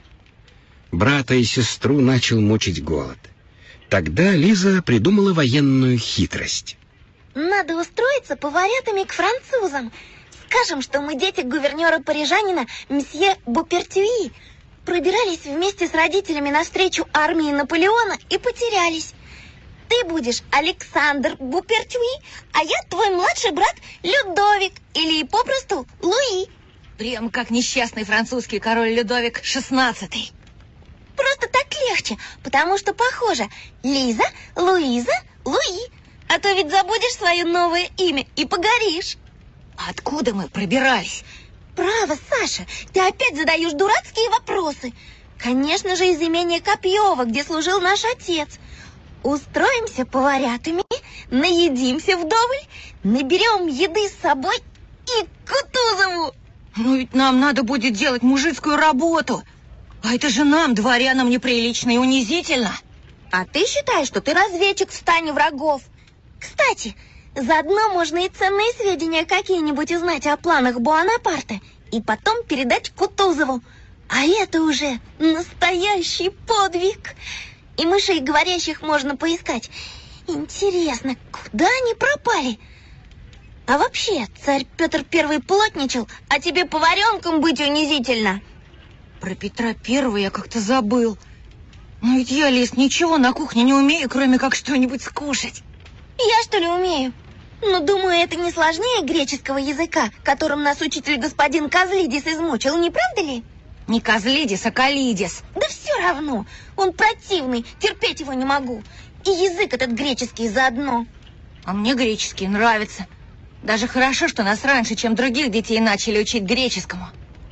Брата и сестру начал мучить голод. Тогда Лиза придумала военную хитрость. Надо устроиться поварятами к французам. Скажем, что мы дети гувернера-парижанина мсье Бупертюи. Пробирались вместе с родителями навстречу армии Наполеона и потерялись. Ты будешь Александр Бупертюи, а я твой младший брат Людовик, или попросту Луи. Прям как несчастный французский король Людовик XVI. Просто так легче, потому что похоже. Лиза, Луиза, Луи. А то ведь забудешь свое новое имя и погоришь. Откуда мы пробирались? Право, Саша, ты опять задаешь дурацкие вопросы. Конечно же, из имения Копьева, где служил наш отец. Устроимся поварятами, наедимся вдоволь, наберем еды с собой и к Кутузову. Ну ведь нам надо будет делать мужицкую работу. А это же нам, дворянам, неприлично и унизительно. А ты считаешь, что ты разведчик в стане врагов? Кстати, заодно можно и ценные сведения какие-нибудь узнать о планах Буанапарта и потом передать Кутузову. А это уже настоящий подвиг. И мышей говорящих можно поискать. Интересно, куда они пропали? А вообще, царь Петр I плотничал, а тебе поваренком быть унизительно. Про Петра I я как-то забыл. Но ведь я, Лиз, ничего на кухне не умею, кроме как что-нибудь скушать. Я что ли умею? Но думаю, это не сложнее греческого языка, которым нас учитель господин Козлидис измучил, не правда ли? Не Козлидис, а Калидис. Да все равно. Он противный, терпеть его не могу. И язык этот греческий заодно. А мне греческий нравится. Даже хорошо, что нас раньше, чем других детей, начали учить греческому.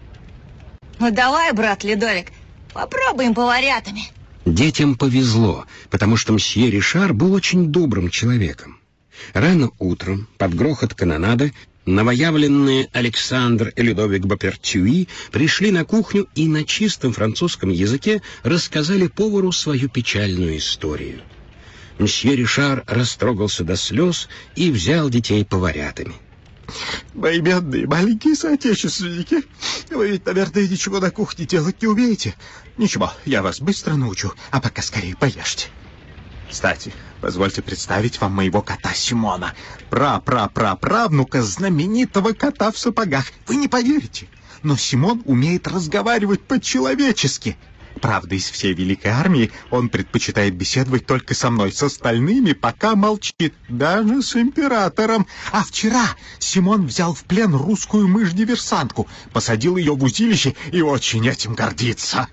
Ну давай, брат Людовик, попробуем поварятами. Детям повезло, потому что мсье Ришар был очень добрым человеком. Рано утром, под грохот канонады, новоявленные Александр и Людовик Бупертюи пришли на кухню и на чистом французском языке рассказали повару свою печальную историю. Мсье Ришар растрогался до слез и взял детей поварятами. Мои бедные маленькие соотечественники, вы ведь, наверное, ничего на кухне делать не умеете. Ничего, я вас быстро научу, а пока скорее поешьте. Кстати, позвольте представить вам моего кота Симона, пра-пра-пра-правнука знаменитого кота в сапогах. Вы не поверите, но Симон умеет разговаривать по-человечески. Правда, из всей великой армии он предпочитает беседовать только со мной, с остальными пока молчит, даже с императором. А вчера Симон взял в плен русскую мышь-диверсантку, посадил ее в узилище и очень этим гордится.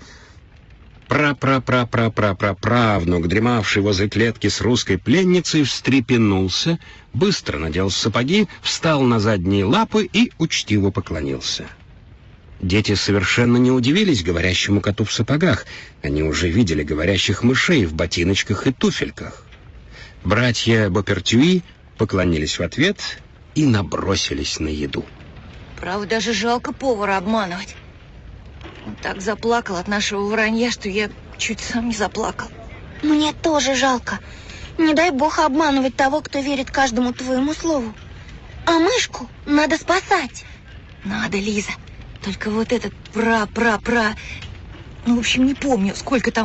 Правнук, дремавший возле клетки с русской пленницей, встрепенулся, быстро надел сапоги, встал на задние лапы и учтиво поклонился. Дети совершенно не удивились говорящему коту в сапогах. Они уже видели говорящих мышей в ботиночках и туфельках. Братья Бупертюи поклонились в ответ и набросились на еду. Правда, даже жалко повара обманывать. Он так заплакал от нашего вранья, что я чуть сам не заплакал. Мне тоже жалко. Не дай бог обманывать того, кто верит каждому твоему слову. А мышку надо спасать. Надо, Лиза. Только вот этот ну, в общем, не помню, сколько там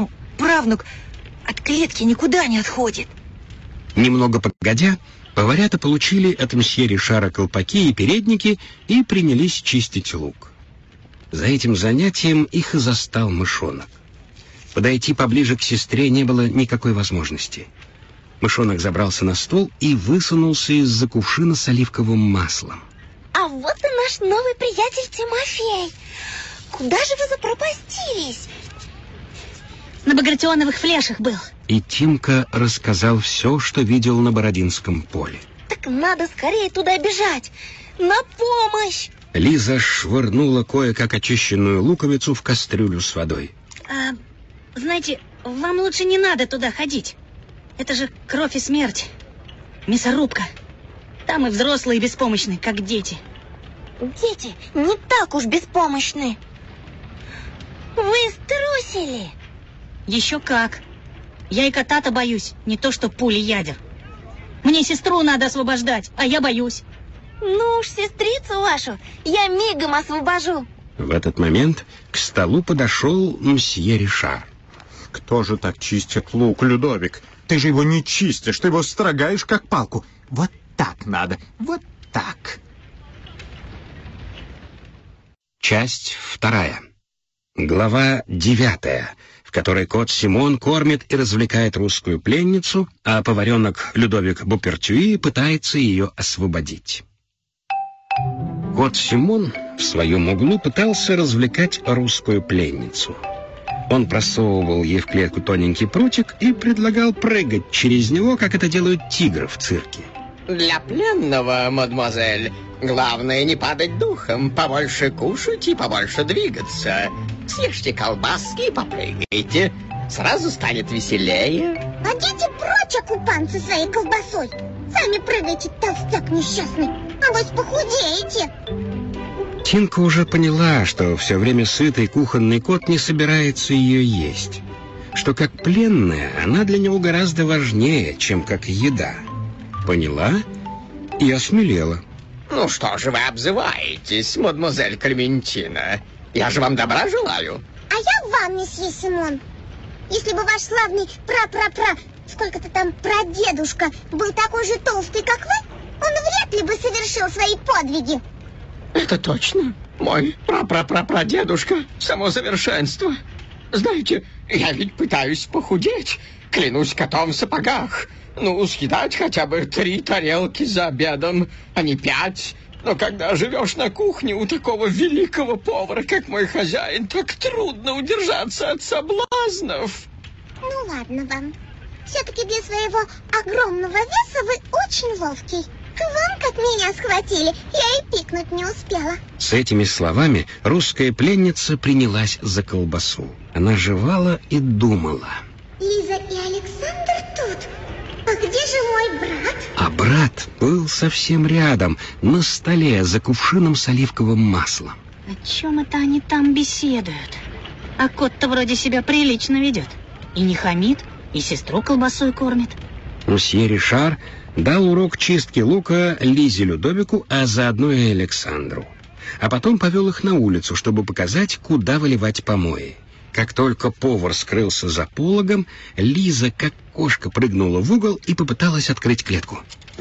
правнук от клетки никуда не отходит. Немного погодя, поварята получили от мсье Ришара колпаки и передники и принялись чистить лук. За этим занятием их и застал мышонок. Подойти поближе к сестре не было никакой возможности. Мышонок забрался на стол и высунулся из-за кувшина с оливковым маслом. А вот и наш новый приятель Тимофей. Куда же вы запропастились? На багратионовых флешах был. И Тимка рассказал все, что видел на Бородинском поле. Так надо скорее туда бежать. На помощь! Лиза швырнула кое-как очищенную луковицу в кастрюлю с водой. Знаете, вам лучше не надо туда ходить. Это же кровь и смерть. Мясорубка. Там и взрослые беспомощны, как дети. Дети не так уж беспомощны. Вы струсили. Еще как. Я и кота-то боюсь, не то что пули ядер. Мне сестру надо освобождать, а я боюсь. Ну уж сестрицу вашу я мигом освобожу. В этот момент к столу подошел мсье Ришар. Кто же так чистит лук, Людовик? Ты же его не чистишь, ты его строгаешь как палку. Вот так надо, вот так. Часть 2. Глава 9, в которой кот Симон кормит и развлекает русскую пленницу, а поваренок Людовик Бупертюи пытается ее освободить. Кот Симон в своем углу пытался развлекать русскую пленницу. Он просовывал ей в клетку тоненький прутик и предлагал прыгать через него, как это делают тигры в цирке. Для пленного, мадемуазель, главное не падать духом, побольше кушать и побольше двигаться. Съешьте колбаски и попрыгайте, сразу станет веселее. Пойдите прочь, оккупанцы, своей колбасой. Сами прыгайте, толстяк несчастный, а вы похудеете. Тинка уже поняла, что все время сытый кухонный кот не собирается ее есть, что как пленная она для него гораздо важнее, чем как еда. Поняла и осмелела. Ну что же вы обзываетесь, мадемуазель Клементина? Я же вам добра желаю. А я вам, месье Симон. Если бы ваш славный сколько-то там прадедушка был такой же толстый, как вы, он вряд ли бы совершил свои подвиги. Это точно. Мой прадедушка — само совершенство. Знаете, я ведь пытаюсь похудеть. Клянусь котом в сапогах. Ну, съедать хотя бы 3 тарелки за обедом, а не 5. Но когда живешь на кухне у такого великого повара, как мой хозяин, так трудно удержаться от соблазнов. Ну, ладно вам. Все-таки для своего огромного веса вы очень ловкий. Вон как меня схватили, я и пикнуть не успела. С этими словами русская пленница принялась за колбасу. Она жевала и думала. Лиза и Александр тут. А где же мой брат? А брат был совсем рядом, на столе за кувшином с оливковым маслом. О чем это они там беседуют? А кот-то вроде себя прилично ведет. И не хамит, и сестру колбасой кормит. Мсье Ришар дал урок чистки лука Лизе Людовику, а заодно и Александру. А потом повел их на улицу, чтобы показать, куда выливать помои. Как только повар скрылся за пологом, Лиза, как кошка, прыгнула в угол и попыталась открыть клетку.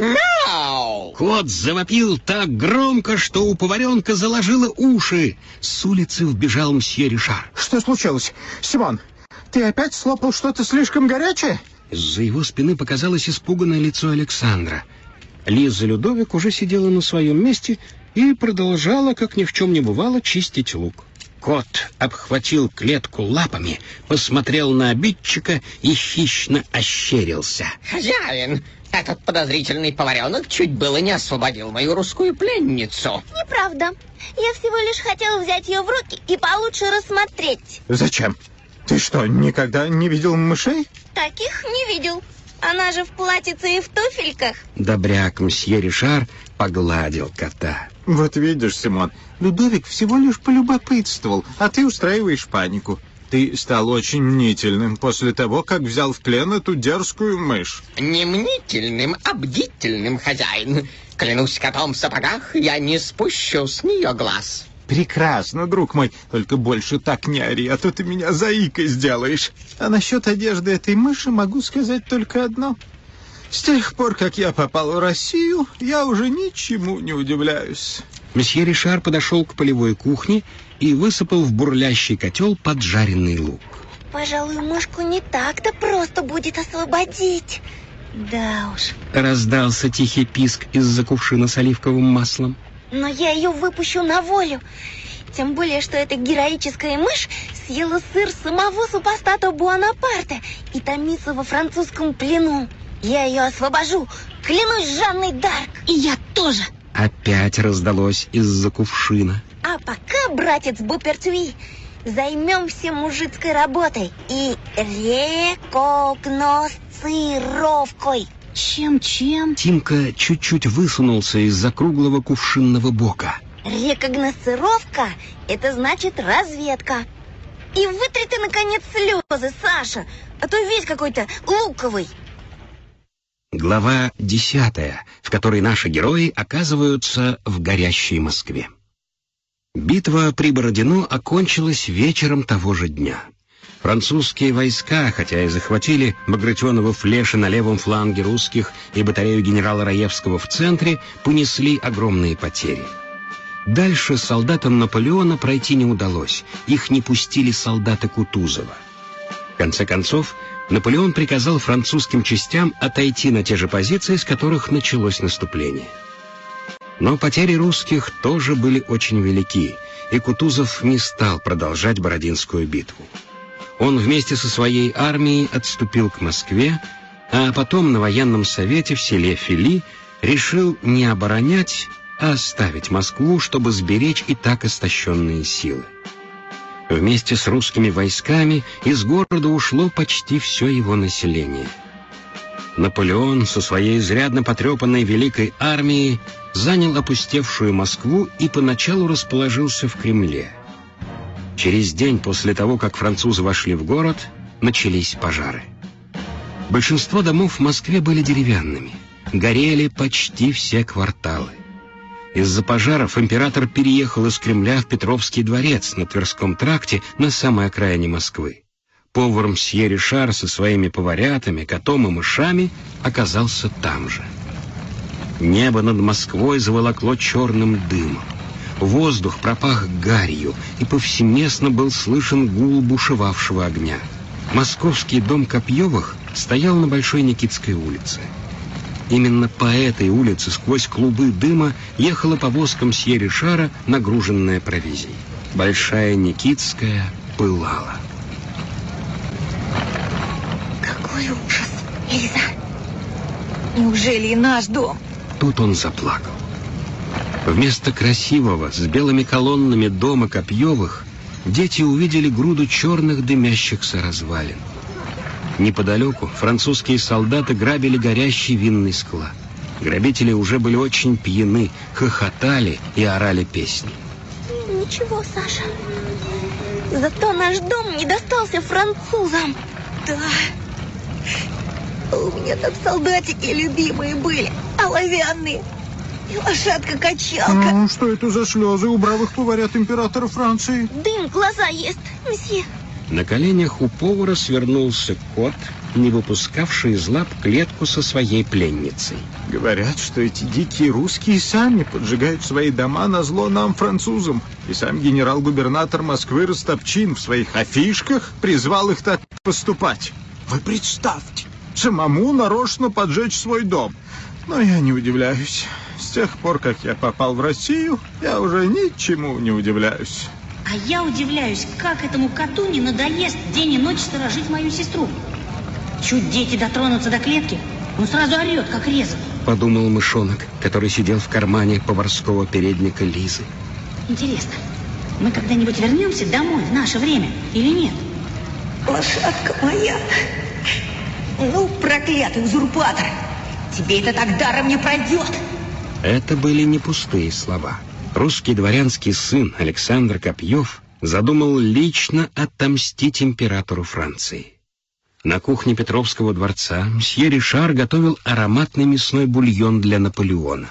Мяу! Кот завопил так громко, что у поваренка заложило уши. С улицы вбежал мсье Ришар. Что случилось? Симон, ты опять слопал что-то слишком горячее? Из-за его спины показалось испуганное лицо Александра. Лиза Людовик уже сидела на своем месте и продолжала, как ни в чем не бывало, чистить лук. Кот обхватил клетку лапами, посмотрел на обидчика и хищно ощерился. Хозяин, этот подозрительный поваренок чуть было не освободил мою русскую пленницу. Неправда. Я всего лишь хотела взять ее в руки и получше рассмотреть. Зачем? Ты что, никогда не видел мышей? Таких не видел. Она же в платьице и в туфельках. Добряк мсье Ришар погладил кота. Вот видишь, Симон, Людовик всего лишь полюбопытствовал, а ты устраиваешь панику. Ты стал очень мнительным после того, как взял в плен эту дерзкую мышь. Не мнительным, а бдительным, хозяин. Клянусь котом в сапогах, я не спущу с нее глаз. Прекрасно, друг мой, только больше так не ори, а то ты меня заикой сделаешь. А насчет одежды этой мыши могу сказать только одно. С тех пор, как я попал в Россию, я уже ничему не удивляюсь. Месье Ришар подошел к полевой кухне и высыпал в бурлящий котел поджаренный лук. Пожалуй, мышку не так-то просто будет освободить. Да уж. Раздался тихий писк из-за кувшина с оливковым маслом. Но я ее выпущу на волю. Тем более, что эта героическая мышь съела сыр самого супостата Буанапарте и томится во французском плену. Я ее освобожу, клянусь Жанной Дарк. И я тоже. Опять раздалось из-за кувшина. А пока, братец Бупертюи, займемся мужицкой работой и рекогносцировкой. Чем? Тимка чуть-чуть высунулся из-за круглого кувшинного бока. Рекогносцировка – это значит разведка. И вытри ты, наконец, слезы, Саша, а то весь какой-то луковый. Глава 10, в которой наши герои оказываются в горящей Москве. Битва при Бородино окончилась вечером того же дня. Французские войска, хотя и захватили Багратионова-Флеша на левом фланге русских и батарею генерала Раевского в центре, понесли огромные потери. Дальше солдатам Наполеона пройти не удалось, их не пустили солдаты Кутузова. В конце концов, Наполеон приказал французским частям отойти на те же позиции, с которых началось наступление. Но потери русских тоже были очень велики, и Кутузов не стал продолжать Бородинскую битву. Он вместе со своей армией отступил к Москве, а потом на военном совете в селе Фили решил не оборонять, а оставить Москву, чтобы сберечь и так истощенные силы. Вместе с русскими войсками из города ушло почти все его население. Наполеон со своей изрядно потрепанной великой армией занял опустевшую Москву и поначалу расположился в Кремле. Через день после того, как французы вошли в город, начались пожары. Большинство домов в Москве были деревянными. Горели почти все кварталы. Из-за пожаров император переехал из Кремля в Петровский дворец на Тверском тракте на самой окраине Москвы. Повар мсье Ришар со своими поварятами, котом и мышами оказался там же. Небо над Москвой заволокло черным дымом. Воздух пропах гарью, и повсеместно был слышен гул бушевавшего огня. Московский дом Копьевых стоял на Большой Никитской улице. Именно по этой улице сквозь клубы дыма ехала повозка мсье Ришара, нагруженная провизией. Большая Никитская пылала. Какой ужас, Лиза. Неужели и наш дом? Тут он заплакал. Вместо красивого, с белыми колоннами дома Копьевых, дети увидели груду черных дымящихся развалин. Неподалеку французские солдаты грабили горящий винный склад. Грабители уже были очень пьяны, хохотали и орали песни. Ничего, Саша. Зато наш дом не достался французам. Да. У меня там солдатики любимые были, оловянные. И лошадка-качалка. Ну, что это за слезы у бравых поварят императора Франции? Дым глаза ест, мсье. На коленях у повара свернулся кот, не выпускавший из лап клетку со своей пленницей. Говорят, что эти дикие русские сами поджигают свои дома назло нам, французам. И сам генерал-губернатор Москвы Ростопчин в своих афишках призвал их так поступать. Вы представьте, самому нарочно поджечь свой дом. Но я не удивляюсь. С тех пор, как я попал в Россию, я уже ничему не удивляюсь. А я удивляюсь, как этому коту не надоест день и ночь сторожить мою сестру. Чуть дети дотронутся до клетки, он сразу орет, как резанный. Подумал мышонок, который сидел в кармане поварского передника Лизы. Интересно, мы когда-нибудь вернемся домой в наше время или нет? Лошадка моя. Ну, проклятый узурпатор. Тебе это так даром не пройдет. Это были не пустые слова. Русский дворянский сын Александр Копьев задумал лично отомстить императору Франции. На кухне Петровского дворца мсье Ришар готовил ароматный мясной бульон для Наполеона.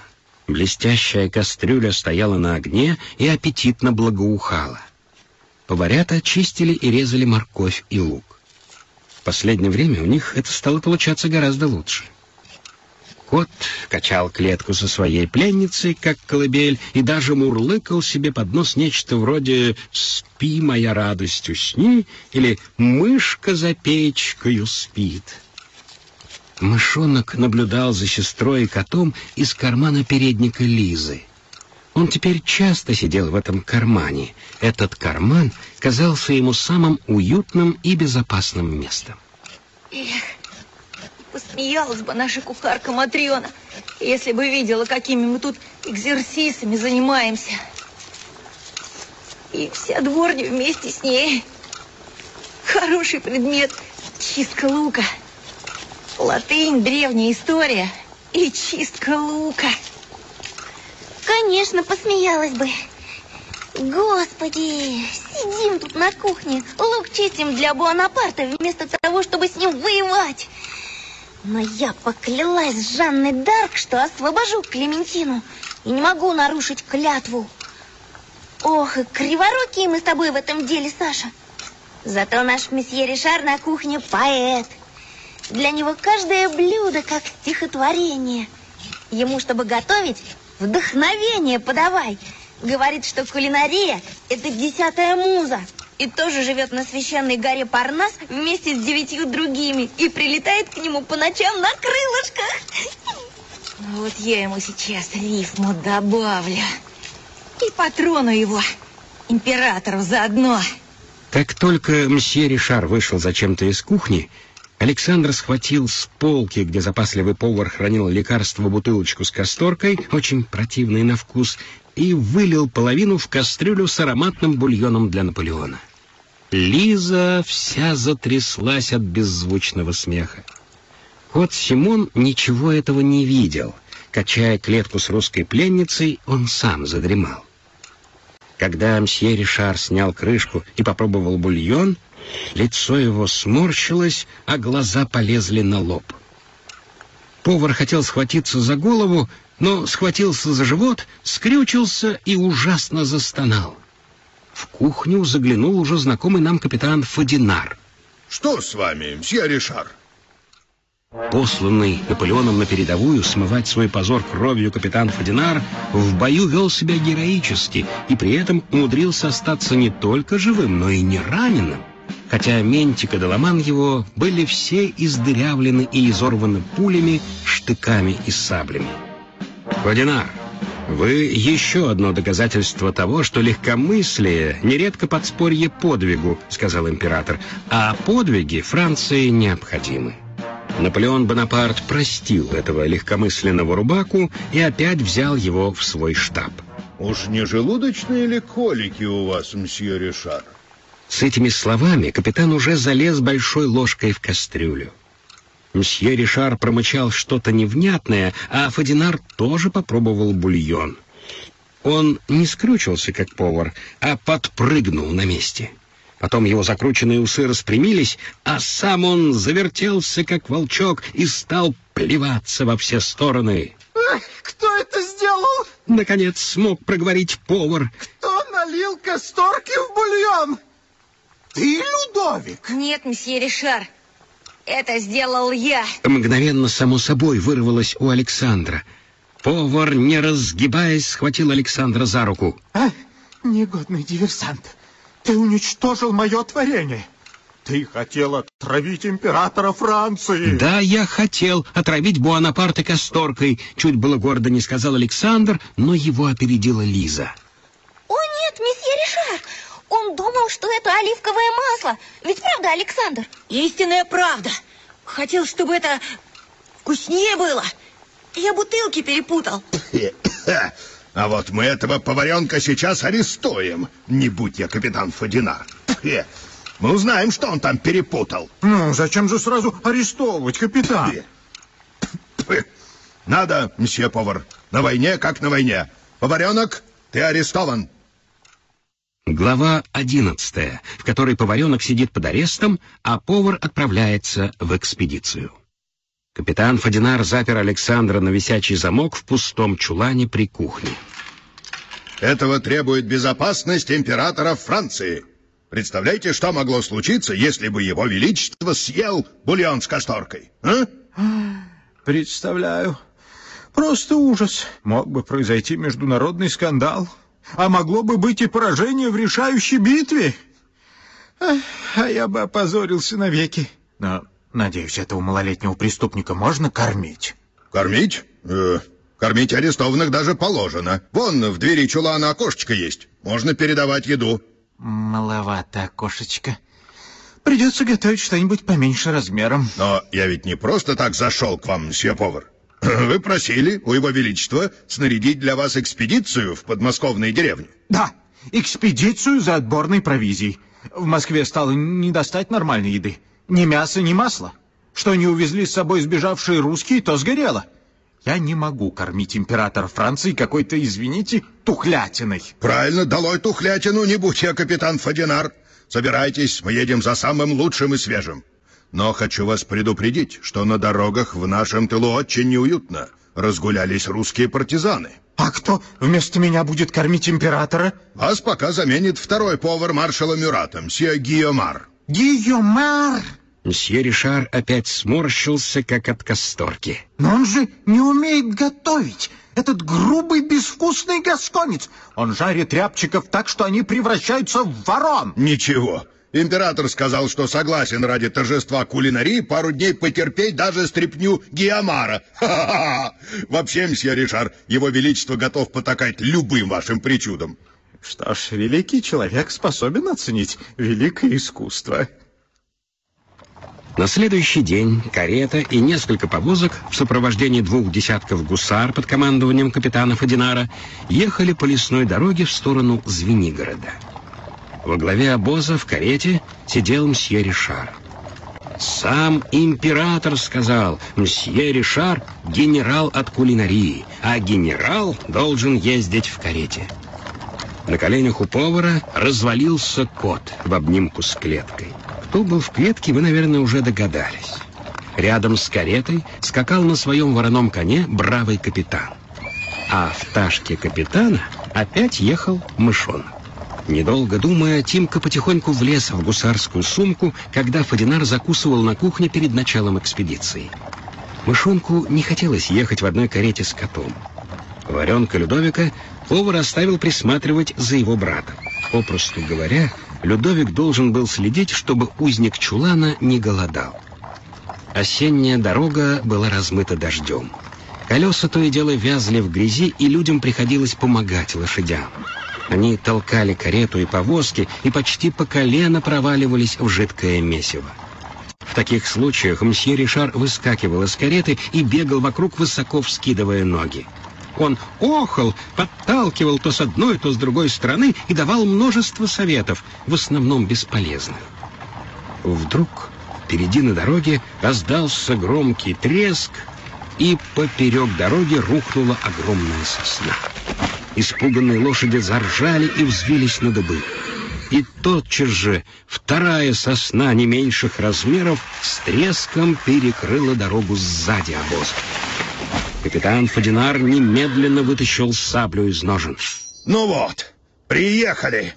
Блестящая кастрюля стояла на огне и аппетитно благоухала. Поварята чистили и резали морковь и лук. В последнее время у них это стало получаться гораздо лучше. Кот качал клетку со своей пленницей, как колыбель, и даже мурлыкал себе под нос нечто вроде «Спи, моя радость, усни» или «Мышка за печкою спит». Мышонок наблюдал за сестрой и котом из кармана передника Лизы. Он теперь часто сидел в этом кармане. Этот карман казался ему самым уютным и безопасным местом. Эх, посмеялась бы наша кухарка Матрёна, если бы видела, какими мы тут экзерсисами занимаемся. И вся дворня вместе с ней. Хороший предмет — чистка лука. Латынь, древняя история и чистка лука. Конечно, посмеялась бы. Господи, сидим тут на кухне, лук чистим для Буонапарта вместо того, чтобы с ним воевать. Но я поклялась Жанной Дарк, что освобожу Клементину и не могу нарушить клятву. Ох, и криворукие мы с тобой в этом деле, Саша. Зато наш месье Ришар на кухне поэт. Для него каждое блюдо как стихотворение. Ему, чтобы готовить, вдохновение подавай. Говорит, что кулинария – это 10-я муза. И тоже живет на священной горе Парнас вместе с 9 другими. И прилетает к нему по ночам на крылышках. Вот я ему сейчас рифму добавлю. И патрону его, императору заодно. Как только мсье Ришар вышел зачем-то из кухни, Александр схватил с полки, где запасливый повар хранил лекарство, бутылочку с касторкой, очень противной на вкус, и вылил половину в кастрюлю с ароматным бульоном для Наполеона. Лиза вся затряслась от беззвучного смеха. Кот Симон ничего этого не видел. Качая клетку с русской пленницей, он сам задремал. Когда мсье Ришар снял крышку и попробовал бульон, лицо его сморщилось, а глаза полезли на лоб. Повар хотел схватиться за голову, но схватился за живот, скрючился и ужасно застонал. В кухню заглянул уже знакомый нам капитан Фадинар. Что с вами, мсье Ришар? Посланный Наполеоном на передовую смывать свой позор кровью капитан Фадинар в бою вел себя героически и при этом умудрился остаться не только живым, но и не раненым. Хотя Ментик и Деламан его были все издырявлены и изорваны пулями, штыками и саблями. «Фадинар, вы еще одно доказательство того, что легкомыслие нередко подспорье подвигу», — сказал император, «а подвиги Франции необходимы». Наполеон Бонапарт простил этого легкомысленного рубаку и опять взял его в свой штаб. Уж не желудочные ли колики у вас, мсье Ришар? С этими словами капитан уже залез большой ложкой в кастрюлю. Мсье Ришар промычал что-то невнятное, а Фадинар тоже попробовал бульон. Он не скрючился, как повар, а подпрыгнул на месте. Потом его закрученные усы распрямились, а сам он завертелся, как волчок, и стал плеваться во все стороны. Кто это сделал? Наконец смог проговорить повар. Кто налил касторки в бульон? Ты, Людовик? Нет, месье Ришар, это сделал я. Мгновенно, само собой, вырвалось у Александра. Повар, не разгибаясь, схватил Александра за руку. Негодный диверсант, ты уничтожил мое творение. Ты хотел отравить императора Франции. Да, я хотел отравить Буонапарта касторкой, чуть было гордо не сказал Александр, но его опередила Лиза. О нет, месье Ришар, он думал, что это оливковое масло. Ведь правда, Александр? Истинная правда. Хотел, чтобы это вкуснее было. Я бутылки перепутал. А вот мы этого поваренка сейчас арестуем. Не будь я капитан Фадинар. Мы узнаем, что он там перепутал. Ну, зачем же сразу арестовывать, капитан? Надо, мсье повар. На войне, как на войне. Поваренок, ты арестован. Глава 11, в которой поваренок сидит под арестом, а повар отправляется в экспедицию. Капитан Фадинар запер Александра на висячий замок в пустом чулане при кухне. Этого требует безопасность императора Франции. Представляете, что могло случиться, если бы его величество съел бульон с касторкой? А? Представляю. Просто ужас. Мог бы произойти международный скандал. А могло бы быть и поражение в решающей битве. А я бы опозорился навеки. Но, надеюсь, этого малолетнего преступника можно кормить? Кормить? Кормить арестованных даже положено. Вон в двери чулана окошечко есть. Можно передавать еду. Маловато окошечко. Придется готовить что-нибудь поменьше размером. Но я ведь не просто так зашел к вам, мсье повар. Вы просили у его величества снарядить для вас экспедицию в подмосковные деревни. Да, экспедицию за отборной провизией. В Москве стало не достать нормальной еды. Ни мяса, ни масла. Что не увезли с собой сбежавшие русские, то сгорело. Я не могу кормить императора Франции какой-то, извините, тухлятиной. Правильно, долой тухлятину, не будь я капитан Фадинар. Собирайтесь, мы едем за самым лучшим и свежим. Но хочу вас предупредить, что на дорогах в нашем тылу очень неуютно. Разгулялись русские партизаны. А кто вместо меня будет кормить императора? Вас пока заменит второй повар маршала Мюрата, мсье Гийомар. Гийомар! Мсье Ришар опять сморщился, как от касторки. Но он же не умеет готовить. Этот грубый, безвкусный гасконец. Он жарит рябчиков так, что они превращаются в ворон. Ничего. Император сказал, что согласен ради торжества кулинарии пару дней потерпеть даже стряпню Гийомара. Ха-ха-ха! Вообще, мсье Ришар, его величество готов потакать любым вашим причудам. Что ж, великий человек способен оценить великое искусство. На следующий день карета и несколько повозок в сопровождении 2 десятков гусар под командованием капитана Фадинара ехали по лесной дороге в сторону Звенигорода. Во главе обоза в карете сидел мсье Ришар. Сам император сказал: мсье Ришар — генерал от кулинарии, а генерал должен ездить в карете. На коленях у повара развалился кот в обнимку с клеткой. Кто был в клетке, вы, наверное, уже догадались. Рядом с каретой скакал на своем вороном коне бравый капитан. А в ташке капитана опять ехал мышонок. Недолго думая, Тимка потихоньку влез в гусарскую сумку, когда Фадинар закусывал на кухне перед началом экспедиции. Мышонку не хотелось ехать в одной карете с котом. Варенка Людовика повар оставил присматривать за его братом. Попросту говоря, Людовик должен был следить, чтобы узник чулана не голодал. Осенняя дорога была размыта дождем. Колеса то и дело вязли в грязи, и людям приходилось помогать лошадям. Они толкали карету и повозки и почти по колено проваливались в жидкое месиво. В таких случаях мсье Ришар выскакивал из кареты и бегал вокруг, высоко вскидывая ноги. Он охал, подталкивал то с одной, то с другой стороны и давал множество советов, в основном бесполезных. Вдруг впереди на дороге раздался громкий треск, и поперек дороги рухнула огромная сосна. Испуганные лошади заржали и взвились на дыбы. И тотчас же вторая сосна не меньших размеров с треском перекрыла дорогу сзади обоза. Капитан Фадинар немедленно вытащил саблю из ножен. Ну вот, приехали.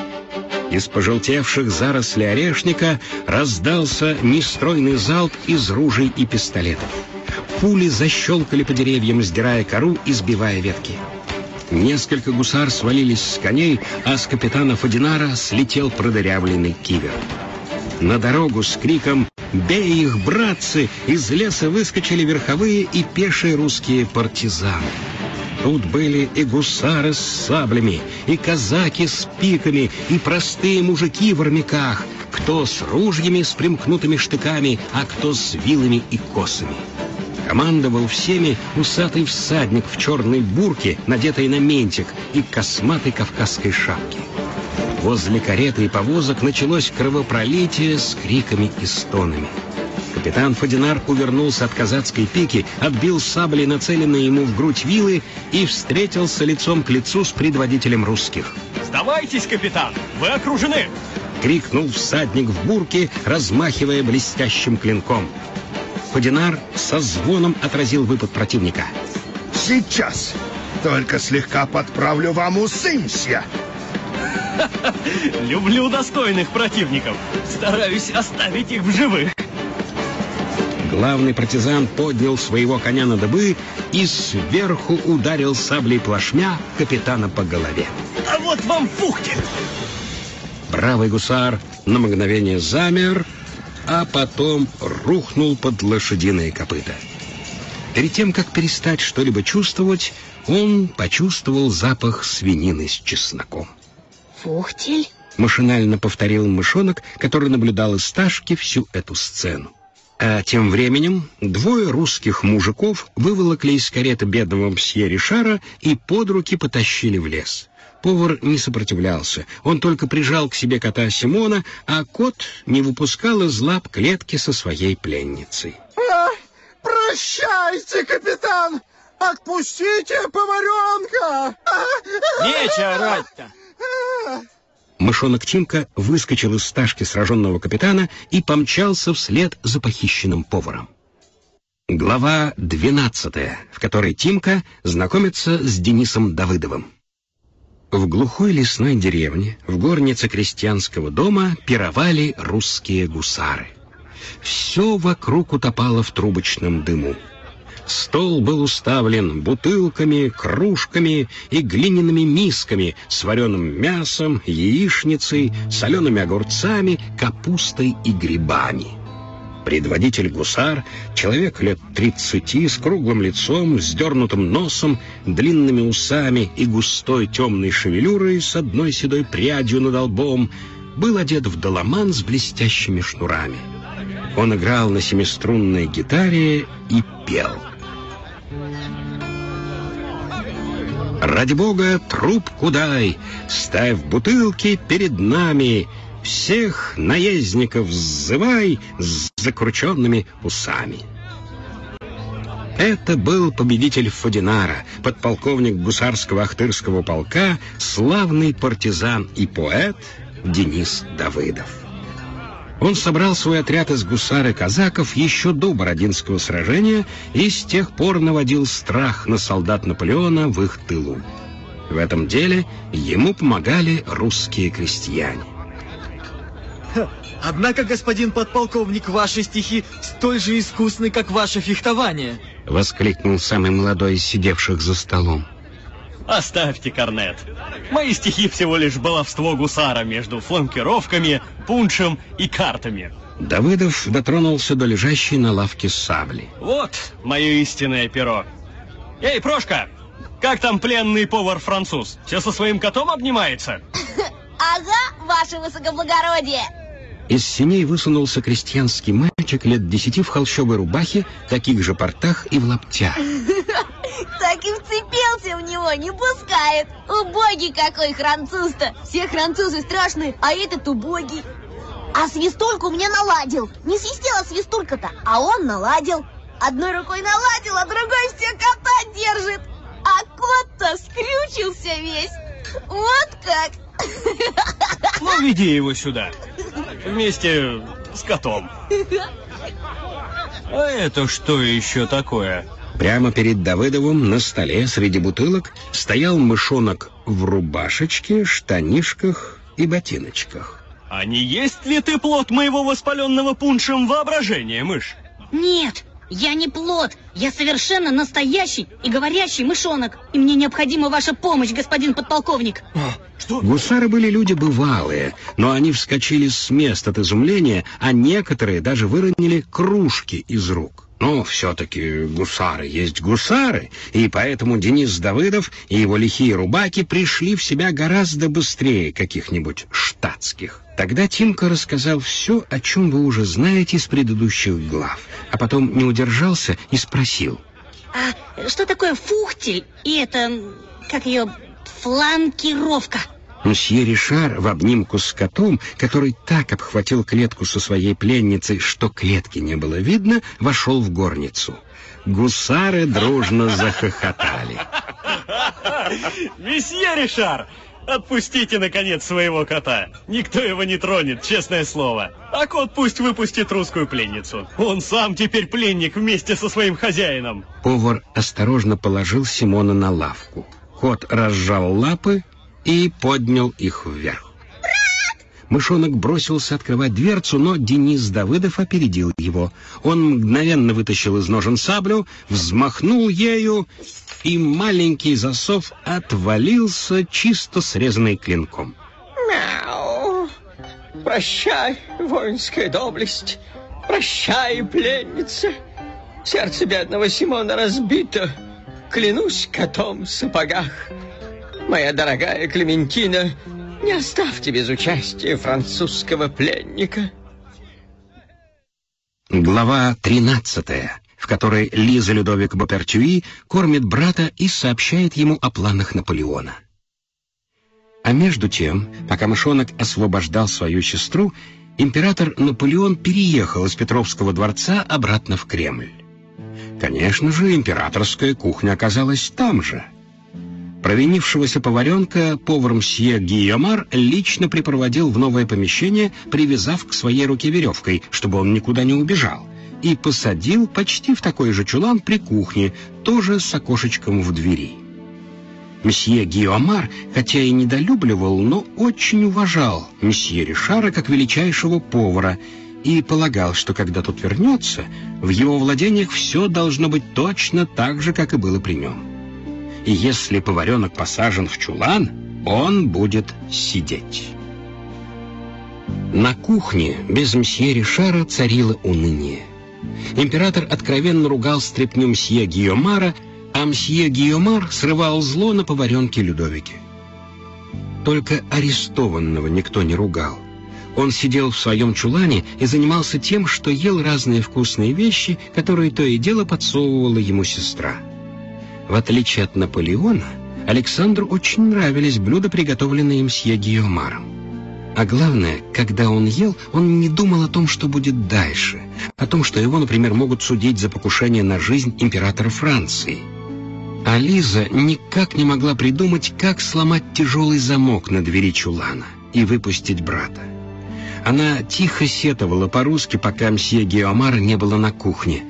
Из пожелтевших зарослей орешника раздался нестройный залп из ружей и пистолетов. Пули защелкали по деревьям, сдирая кору и сбивая ветки. Несколько гусар свалились с коней, а с капитана Фадинара слетел продырявленный кивер. На дорогу с криком «Бей их, братцы!» из леса выскочили верховые и пешие русские партизаны. Тут были и гусары с саблями, и казаки с пиками, и простые мужики в армяках, кто с ружьями с примкнутыми штыками, а кто с вилами и косами. Командовал всеми усатый всадник в черной бурке, надетой на ментик, и косматой кавказской шапке. Возле кареты и повозок началось кровопролитие с криками и стонами. Капитан Фадинар увернулся от казацкой пики, отбил саблей, нацеленные ему в грудь вилы, и встретился лицом к лицу с предводителем русских. «Сдавайтесь, капитан! Вы окружены!» — крикнул всадник в бурке, размахивая блестящим клинком. Фадинар со звоном отразил выпад противника. Сейчас. Только слегка подправлю вам усы, мсье. Люблю достойных противников. Стараюсь оставить их в живых. Главный партизан поднял своего коня на дыбы и сверху ударил саблей плашмя капитана по голове. А вот вам фухтель! Бравый гусар на мгновение замер, а потом рухнул под лошадиные копыта. Перед тем, как перестать что-либо чувствовать, он почувствовал запах свинины с чесноком. Фухтель? Машинально повторил мышонок, который наблюдал из стажки всю эту сцену. А тем временем двое русских мужиков выволокли из кареты бедного мсье Ришара и под руки потащили в лес. Повар не сопротивлялся, он только прижал к себе кота Симона, а кот не выпускал из лап клетки со своей пленницей. Прощайте, капитан! Отпустите поваренка! Нечего орать-то! Мышонок Тимка выскочил из стажки сраженного капитана и помчался вслед за похищенным поваром. Глава 12, в которой Тимка знакомится с Денисом Давыдовым. В глухой лесной деревне, в горнице крестьянского дома, пировали русские гусары. Все вокруг утопало в трубочном дыму. Стол был уставлен бутылками, кружками и глиняными мисками с вареным мясом, яичницей, солеными огурцами, капустой и грибами. Предводитель гусар, человек лет 30, с круглым лицом, вздернутым носом, длинными усами и густой темной шевелюрой с одной седой прядью над лбом, был одет в доломан с блестящими шнурами. Он играл на семиструнной гитаре и пел. «Ради бога, трубку дай, ставь бутылки перед нами, всех наездников сзывай с закрученными усами». Это был победитель Фадинара, подполковник гусарского ахтырского полка, славный партизан и поэт Денис Давыдов. Он собрал свой отряд из гусар и казаков еще до Бородинского сражения и с тех пор наводил страх на солдат Наполеона в их тылу. В этом деле ему помогали русские крестьяне. Однако, господин подполковник, ваши стихи столь же искусны, как ваше фехтование. Воскликнул самый молодой из сидевших за столом. Оставьте корнет. Мои стихи всего лишь баловство гусара между фланкировками, пуншем и картами. Давыдов дотронулся до лежащей на лавке сабли. Вот мое истинное перо. Эй, Прошка, как там пленный повар-француз? Все со своим котом обнимается? Ага, ваше высокоблагородие. Из синей высунулся крестьянский мальчик лет 10 в холщовой рубахе, таких же портах и в лаптях. Так и вцепился в него, не пускает. Убогий какой француз-то. Все французы страшные, а этот убогий. А свистульку мне наладил. Не свистела свистулька-то, а он наладил. Одной рукой наладил, а другой все кота держит. А кот-то скрючился весь. Вот как. Ну, веди его сюда. Вместе с котом. А это что еще такое? Прямо перед Давыдовым на столе среди бутылок стоял мышонок в рубашечке, штанишках и ботиночках. А не есть ли ты плод моего воспаленного пуншем воображения, мышь? Нет, я не плод. Я совершенно настоящий и говорящий мышонок. И мне необходима ваша помощь, господин подполковник. Что? Гусары были люди бывалые, но они вскочили с мест от изумления, а некоторые даже выронили кружки из рук. Но все-таки гусары есть гусары, и поэтому Денис Давыдов и его лихие рубаки пришли в себя гораздо быстрее каких-нибудь штатских. Тогда Тимка рассказал все, о чем вы уже знаете из предыдущих глав, а потом не удержался и спросил. А что такое фухтель и это, как ее, фланкировка? Мсье Ришар в обнимку с котом, который так обхватил клетку со своей пленницей, что клетки не было видно, вошел в горницу. Гусары дружно захохотали. Месье Ришар, Отпустите, наконец, своего кота. Никто его не тронет, честное слово. А кот пусть выпустит русскую пленницу. Он сам теперь пленник вместе со своим хозяином. Повар осторожно положил Симона на лавку. Кот разжал лапы и поднял их вверх. Мышонок бросился открывать дверцу, но Денис Давыдов опередил его. Он мгновенно вытащил из ножен саблю, взмахнул ею, и маленький засов отвалился, чисто срезанный клинком. Мяу! Прощай, воинская доблесть! Прощай, пленница! Сердце бедного Симона разбито. Клянусь котом в сапогах. Моя дорогая Клементина, не оставьте без участия французского пленника. Глава 13, в которой Лиза Людовик Бопертюи кормит брата и сообщает ему о планах Наполеона. А между тем, пока мышонок освобождал свою сестру, император Наполеон переехал из Петровского дворца обратно в Кремль. Конечно же, императорская кухня оказалась там же. Провинившегося поваренка повар мсье Гийомар лично припроводил в новое помещение, привязав к своей руке веревкой, чтобы он никуда не убежал, и посадил почти в такой же чулан при кухне, тоже с окошечком в двери. Мсье Гийомар, хотя и недолюбливал, но очень уважал мсье Ришара как величайшего повара и полагал, что когда тот вернется, в его владениях все должно быть точно так же, как и было при нем. И если поваренок посажен в чулан, он будет сидеть. На кухне без мсье Ришара царило уныние. Император откровенно ругал стряпню мсье Гийомара, а мсье Гийомар срывал зло на поваренке Людовике. Только арестованного никто не ругал. Он сидел в своем чулане и занимался тем, что ел разные вкусные вещи, которые то и дело подсовывала ему сестра. В отличие от Наполеона, Александру очень нравились блюда, приготовленные мсье Гийомаром. А главное, когда он ел, он не думал о том, что будет дальше, о том, что его, например, могут судить за покушение на жизнь императора Франции. А Лиза никак не могла придумать, как сломать тяжелый замок на двери чулана и выпустить брата. Она тихо сетовала по-русски, пока мсье Гийомар не было на кухне.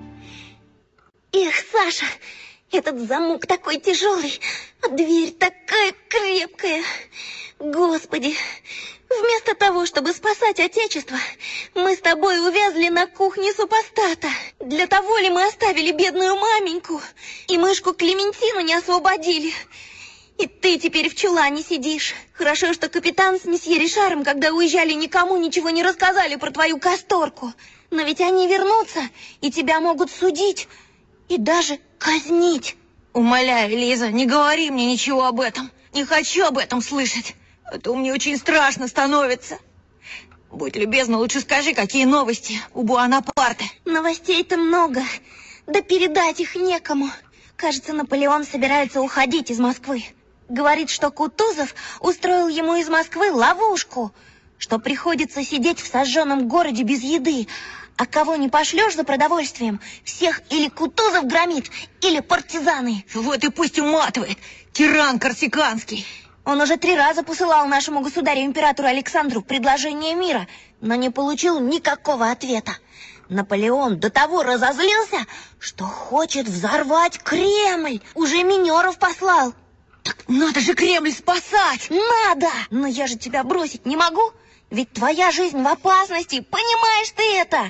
Эх, Саша, этот замок такой тяжелый, а дверь такая крепкая. Господи, вместо того, чтобы спасать Отечество, мы с тобой увязли на кухне супостата. Для того ли мы оставили бедную маменьку и мышку Клементину не освободили? И ты теперь в чулане сидишь. Хорошо, что капитан с месье Ришаром, когда уезжали, никому ничего не рассказали про твою касторку. Но ведь они вернутся, и тебя могут судить, и даже казнить. Умоляю, Лиза, не говори мне ничего об этом. Не хочу об этом слышать. А то мне очень страшно становится. Будь любезна, лучше скажи, какие новости у Буанапарте. Новостей-то много, да передать их некому. Кажется, Наполеон собирается уходить из Москвы. Говорит, что Кутузов устроил ему из Москвы ловушку, что приходится сидеть в сожженном городе без еды, а кого не пошлешь за продовольствием, всех или Кутузов громит, или партизаны. Вот и пусть уматывает, тиран корсиканский. Он уже 3 раза посылал нашему государю-императору Александру предложение мира, но не получил никакого ответа. Наполеон до того разозлился, что хочет взорвать Кремль. Уже минеров послал. Так надо же Кремль спасать! Надо! Но я же тебя бросить не могу. Ведь твоя жизнь в опасности. Понимаешь ты это?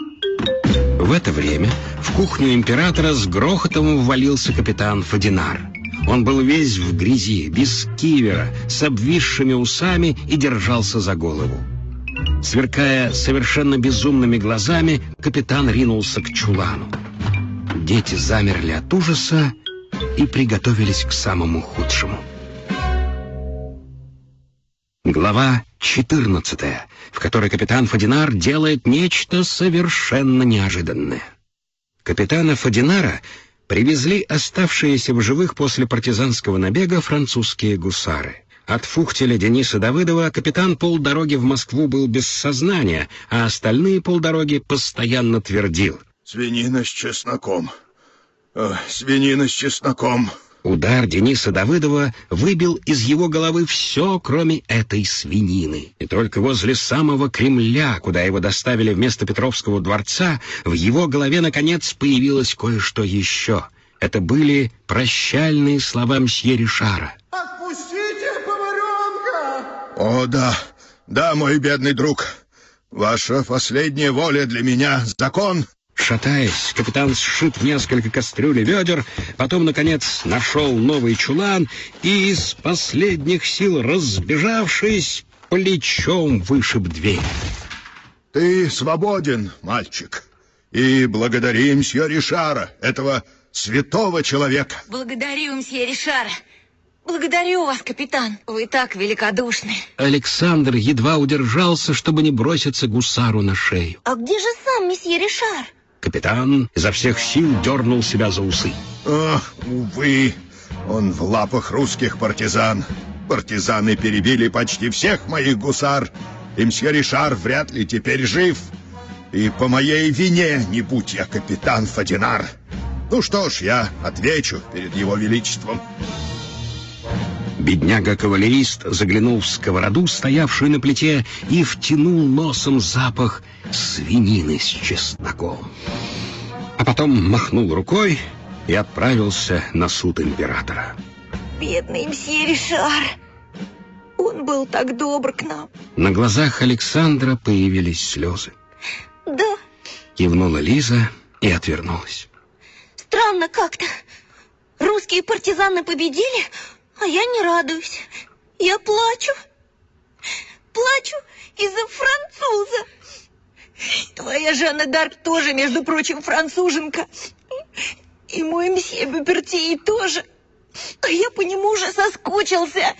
В это время в кухню императора с грохотом ввалился капитан Фадинар. Он был весь в грязи, без кивера, с обвисшими усами и держался за голову. Сверкая совершенно безумными глазами, капитан ринулся к чулану. Дети замерли от ужаса и приготовились к самому худшему. Глава 14, в которой капитан Фадинар делает нечто совершенно неожиданное. Капитана Фадинара привезли оставшиеся в живых после партизанского набега французские гусары. От фухтеля Дениса Давыдова капитан полдороги в Москву был без сознания, а остальные полдороги постоянно твердил: «Свинина с чесноком. Свинина с чесноком». Удар Дениса Давыдова выбил из его головы все, кроме этой свинины. И только возле самого Кремля, куда его доставили вместо Петровского дворца, в его голове, наконец, появилось кое-что еще. Это были прощальные слова мсье Ришара. «Отпустите поваренка!» «О, да, мой бедный друг. Ваша последняя воля для меня — закон». Шатаясь, капитан сшиб несколько кастрюль и ведер, потом, наконец, нашел новый чулан и из последних сил, разбежавшись, плечом вышиб дверь. «Ты свободен, мальчик, и благодари мсье Ришара, этого святого человека». Благодарю, мсье Ришара. Благодарю вас, капитан. Вы так великодушны. Александр едва удержался, чтобы не броситься гусару на шею. А где же сам месье Ришар? Капитан изо всех сил дернул себя за усы. Увы, он в лапах русских партизан. Партизаны перебили почти всех моих гусар, и мсье Ришар вряд ли теперь жив. И по моей вине, не будь я капитан Фадинар. Ну что ж, я отвечу перед его величеством. Бедняга-кавалерист заглянул в сковороду, стоявшую на плите, и втянул носом запах свинины с чесноком. А потом махнул рукой и отправился на суд императора. Бедный мсье Ришар. Он был так добр к нам. На глазах Александра появились слезы. Да. Кивнула Лиза и отвернулась. Странно как-то. Русские партизаны победили, а я не радуюсь. Я плачу. Плачу из-за француза. Твоя Жанна д'Арк тоже, между прочим, француженка. И мой мсье Бюпертье тоже. А я по нему уже соскучился.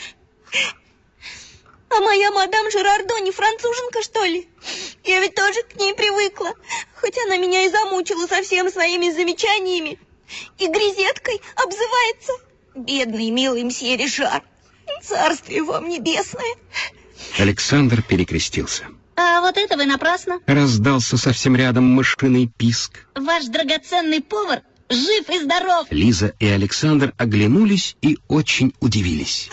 А моя мадам Жерардо не француженка, что ли? Я ведь тоже к ней привыкла. Хоть она меня и замучила совсем своими замечаниями. И грезеткой обзывается. Бедный, милый мсье Ришар. Царствие вам небесное. Александр перекрестился. А вот это вы напрасно. Раздался совсем рядом мышиный писк. Ваш драгоценный повар жив и здоров. Лиза и Александр оглянулись и очень удивились.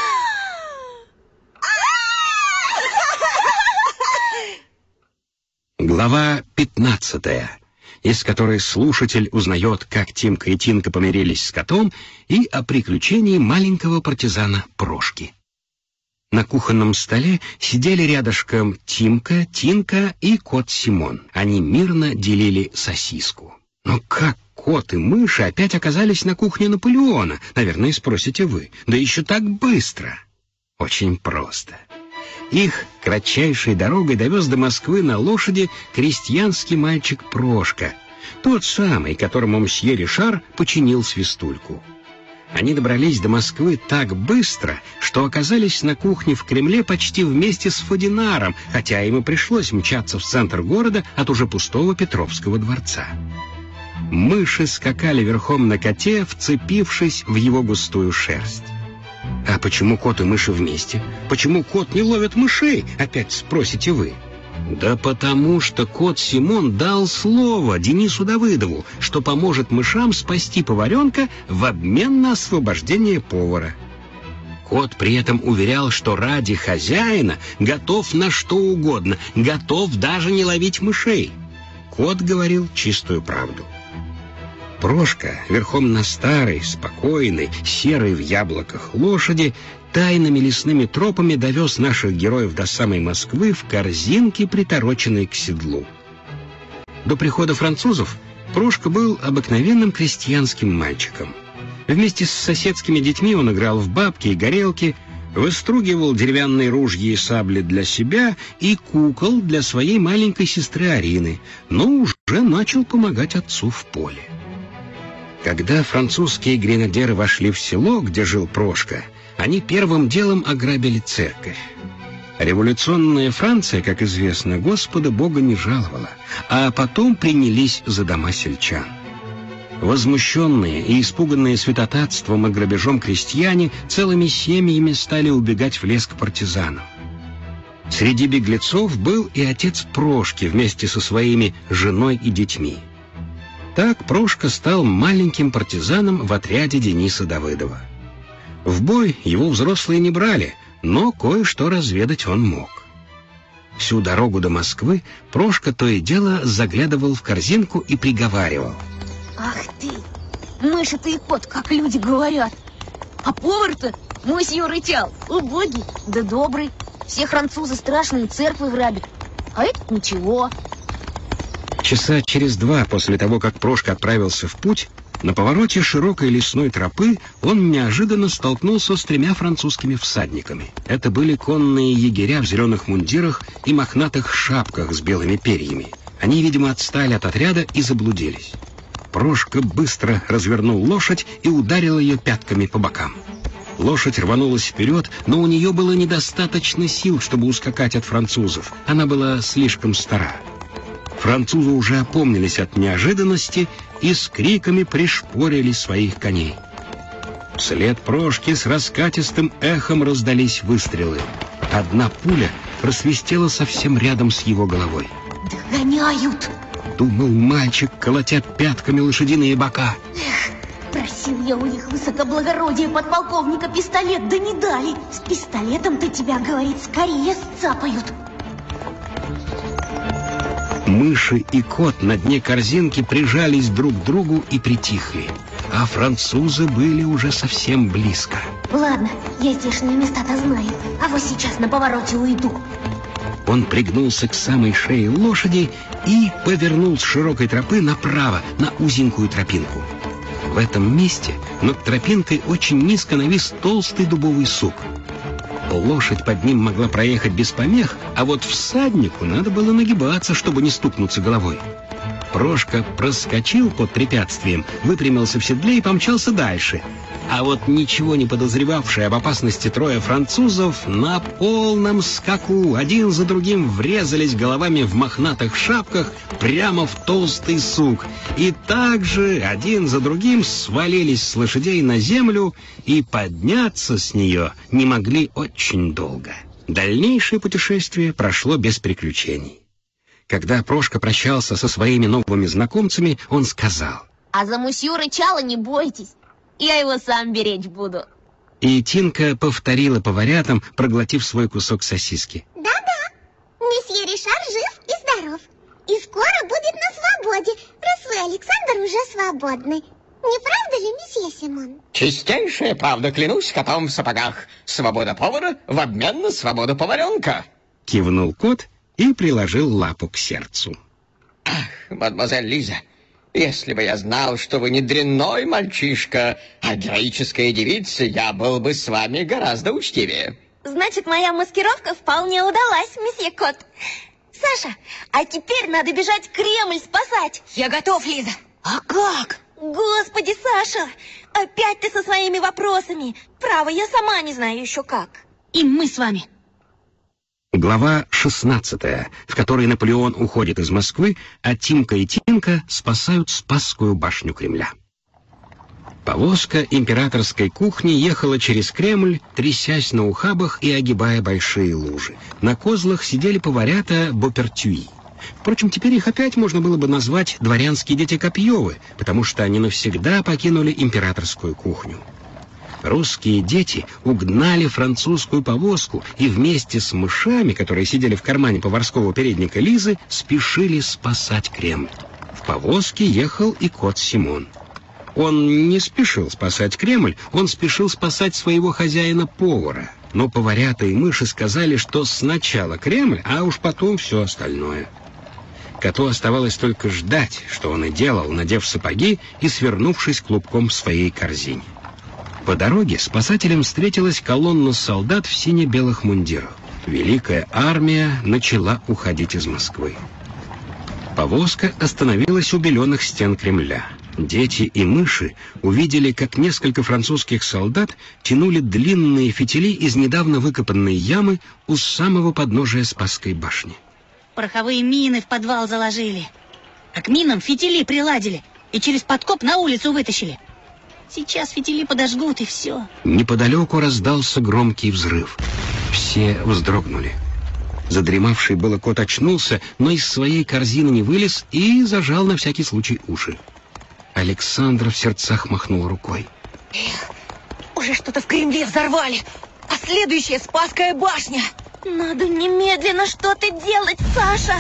Глава 15, из которой слушатель узнает, как Тимка и Тинка помирились с котом, и о приключении маленького партизана Прошки. На кухонном столе сидели рядышком Тимка, Тинка и кот Симон. Они мирно делили сосиску. Но как кот и мыши опять оказались на кухне Наполеона, наверное, спросите вы. Да еще так быстро. Очень просто. Их кратчайшей дорогой довез до Москвы на лошади крестьянский мальчик Прошка, тот самый, которому мсье Ришар починил свистульку. Они добрались до Москвы так быстро, что оказались на кухне в Кремле почти вместе с Фадинаром, хотя им и пришлось мчаться в центр города от уже пустого Петровского дворца. Мыши скакали верхом на коте, вцепившись в его густую шерсть. А почему кот и мыши вместе? Почему кот не ловит мышей? Опять спросите вы. Да потому что кот Симон дал слово Денису Давыдову, что поможет мышам спасти поваренка в обмен на освобождение повара. Кот при этом уверял, что ради хозяина готов на что угодно, готов даже не ловить мышей. Кот говорил чистую правду. Прошка, верхом на старой, спокойной, серой в яблоках лошади, тайными лесными тропами довез наших героев до самой Москвы в корзинке, притороченной к седлу. До прихода французов Прошка был обыкновенным крестьянским мальчиком. Вместе с соседскими детьми он играл в бабки и горелки, выстругивал деревянные ружья и сабли для себя и кукол для своей маленькой сестры Арины, но уже начал помогать отцу в поле. Когда французские гренадеры вошли в село, где жил Прошка, они первым делом ограбили церковь. Революционная Франция, как известно, Господа Бога не жаловала, а потом принялись за дома сельчан. Возмущенные и испуганные святотатством и грабежом крестьяне целыми семьями стали убегать в лес к партизанам. Среди беглецов был и отец Прошки вместе со своими женой и детьми. Так Прошка стал маленьким партизаном в отряде Дениса Давыдова. В бой его взрослые не брали, но кое-что разведать он мог. Всю дорогу до Москвы Прошка то и дело заглядывал в корзинку и приговаривал: «Ах ты, мыши-то и кот, как люди говорят. А повар-то, мосье Рычал, убогий, да добрый. Все французы страшные церкви грабят, а этот ничего». Часа через 2 после того, как Прошка отправился в путь, на повороте широкой лесной тропы он неожиданно столкнулся с 3 французскими всадниками. Это были конные егеря в зеленых мундирах и мохнатых шапках с белыми перьями. Они, видимо, отстали от отряда и заблудились. Прошка быстро развернул лошадь и ударил ее пятками по бокам. Лошадь рванулась вперед, но у нее было недостаточно сил, чтобы ускакать от французов. Она была слишком стара. Французы уже опомнились от неожиданности и с криками пришпорили своих коней. Вслед Прошки с раскатистым эхом раздались выстрелы. Одна пуля просвистела совсем рядом с его головой. «Догоняют!» — думал мальчик, колотя пятками лошадиные бока. Просил я у них высокоблагородие подполковника пистолет, да не дали. С пистолетом-то тебя, говорит, скорее сцапают. Мыши и кот на дне корзинки прижались друг к другу и притихли, а французы были уже совсем близко. Ладно, я здешние места-то знаю, а вот сейчас на повороте уйду. Он пригнулся к самой шее лошади и повернул с широкой тропы направо, на узенькую тропинку. В этом месте над тропинкой очень низко навис толстый дубовый сук. Лошадь под ним могла проехать без помех, а вот всаднику надо было нагибаться, чтобы не стукнуться головой. Прошка проскочил под препятствием, выпрямился в седле и помчался дальше. А вот ничего не подозревавшие об опасности 3 французов на полном скаку один за другим врезались головами в мохнатых шапках прямо в толстый сук. И также один за другим свалились с лошадей на землю и подняться с нее не могли очень долго. Дальнейшее путешествие прошло без приключений. Когда Прошка прощался со своими новыми знакомцами, он сказал: «А за мусью Рычала не бойтесь. Я его сам беречь буду». И Тинка повторила поварятам, проглотив свой кусок сосиски. Да-да, месье Ришар жив и здоров. И скоро будет на свободе, раз вы, Александр, уже свободны. Не правда ли, месье Симон? Чистейшая правда, клянусь котом в сапогах. Свобода повара в обмен на свободу поваренка. Кивнул кот и приложил лапу к сердцу. Ах, мадемуазель Лиза, если бы я знал, что вы не дрянной мальчишка, а героическая девица, я был бы с вами гораздо учтивее. Значит, моя маскировка вполне удалась, месье Кот. Саша, а теперь надо бежать Кремль спасать. Я готов, Лиза. А как? Господи, Саша, опять ты со своими вопросами. Право, я сама не знаю еще как. И мы с вами. Глава 16, в которой Наполеон уходит из Москвы, а Тимка и Тинка спасают Спасскую башню Кремля. Повозка императорской кухни ехала через Кремль, трясясь на ухабах и огибая большие лужи. На козлах сидели поварята Бопертюи. Впрочем, теперь их опять можно было бы назвать дворянские дети Копьевы, потому что они навсегда покинули императорскую кухню. Русские дети угнали французскую повозку и вместе с мышами, которые сидели в кармане поварского передника Лизы, спешили спасать Кремль. В повозке ехал и кот Симон. Он не спешил спасать Кремль, он спешил спасать своего хозяина-повара. Но поварята и мыши сказали, что сначала Кремль, а уж потом все остальное. Коту оставалось только ждать, что он и делал, надев сапоги и свернувшись клубком в своей корзине. По дороге спасателям встретилась колонна солдат в сине-белых мундирах. Великая армия начала уходить из Москвы. Повозка остановилась у беленых стен Кремля. Дети и мыши увидели, как несколько французских солдат тянули длинные фитили из недавно выкопанной ямы у самого подножия Спасской башни. Пороховые мины в подвал заложили, а к минам фитили приладили и через подкоп на улицу вытащили. Сейчас фитили подожгут, и все. Неподалеку раздался громкий взрыв. Все вздрогнули. Задремавший было кот очнулся, но из своей корзины не вылез и зажал на всякий случай уши. Александр в сердцах махнул рукой. Эх, уже что-то в Кремле взорвали. А следующая Спасская башня. Надо немедленно что-то делать, Саша.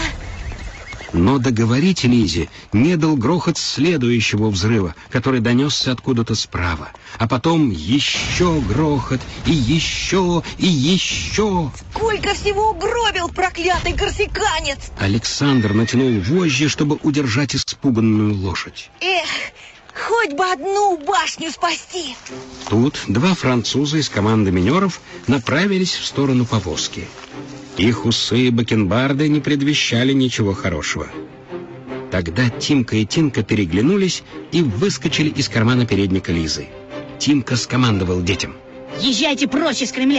Но договорить Лизе не дал грохот следующего взрыва, который донесся откуда-то справа. А потом еще грохот, и еще, и еще. Сколько всего угробил проклятый корсиканец! Александр натянул вожжи, чтобы удержать испуганную лошадь. Эх, хоть бы одну башню спасти! Тут два француза из команды минеров направились в сторону повозки. Их усы и бакенбарды не предвещали ничего хорошего. Тогда Тимка и Тинка переглянулись и выскочили из кармана передника Лизы. Тимка скомандовал детям: езжайте прочь из Кремля.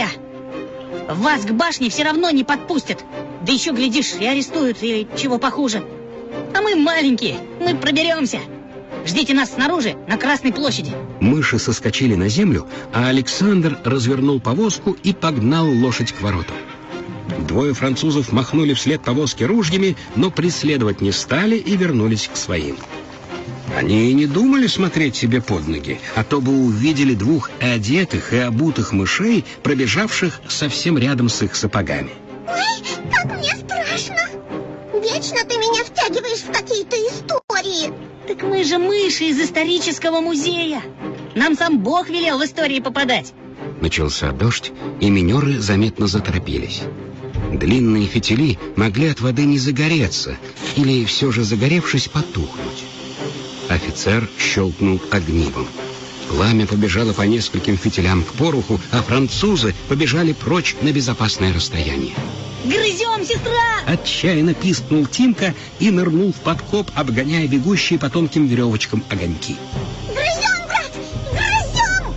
Вас к башне все равно не подпустят. Да еще, глядишь, и арестуют, или чего похуже. А мы маленькие, мы проберемся. Ждите нас снаружи, на Красной площади. Мыши соскочили на землю, а Александр развернул повозку и погнал лошадь к воротам. Двое французов махнули вслед повозке ружьями, но преследовать не стали и вернулись к своим. Они и не думали смотреть себе под ноги, а то бы увидели двух одетых и обутых мышей, пробежавших совсем рядом с их сапогами. Ой, как мне страшно. Вечно ты меня втягиваешь в какие-то истории. Так мы же мыши из исторического музея. Нам сам Бог велел в истории попадать. Начался дождь, и минеры заметно заторопились. Длинные фитили могли от воды не загореться, или все же загоревшись потухнуть. Офицер щелкнул огнивом. Пламя побежало по нескольким фитилям к пороху, а французы побежали прочь на безопасное расстояние. Грызем, сестра! Отчаянно пискнул Тимка и нырнул в подкоп, обгоняя бегущие по тонким веревочкам огоньки. Грызем, брат, грызем!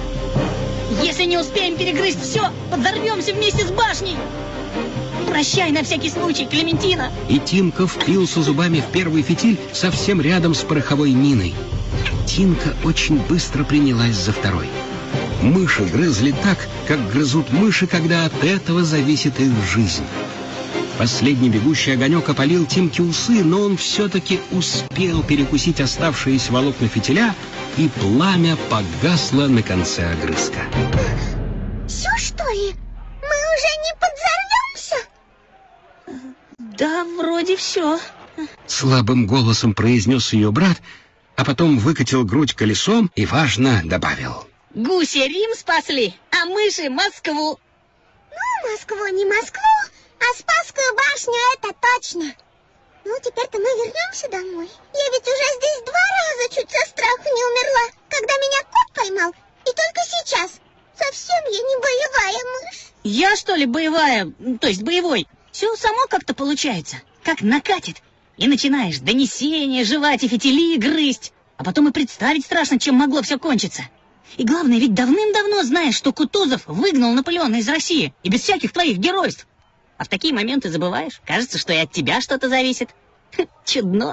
Если не успеем перегрызть все, подорвемся вместе с башней. Прощай на всякий случай, Клементина. И Тимка впился зубами в первый фитиль совсем рядом с пороховой миной. Тинка очень быстро принялась за второй. Мыши грызли так, как грызут мыши, когда от этого зависит их жизнь. Последний бегущий огонек опалил Тимке усы, но он все-таки успел перекусить оставшиеся волокна фитиля, и пламя погасло на конце огрызка. Все, что ли? Мы уже не подзорвемся? Да, вроде все. Слабым голосом произнес ее брат, а потом выкатил грудь колесом и важно добавил: гуси Рим спасли, а мыши Москву. Ну, Москву не Москву, а Спасскую башню, это точно. Ну, теперь-то мы вернемся домой. Я ведь уже здесь 2 раза чуть со страху не умерла, когда меня кот поймал. И только сейчас. Совсем я не боевая мышь. Я, что ли, боевая? То есть боевой? Все само как-то получается. Как накатит. И начинаешь донесения жевать и фитили грызть. А потом и представить страшно, чем могло все кончиться. И главное, ведь давным-давно знаешь, что Кутузов выгнал Наполеона из России. И без всяких твоих геройств. А в такие моменты забываешь. Кажется, что и от тебя что-то зависит. Чудно.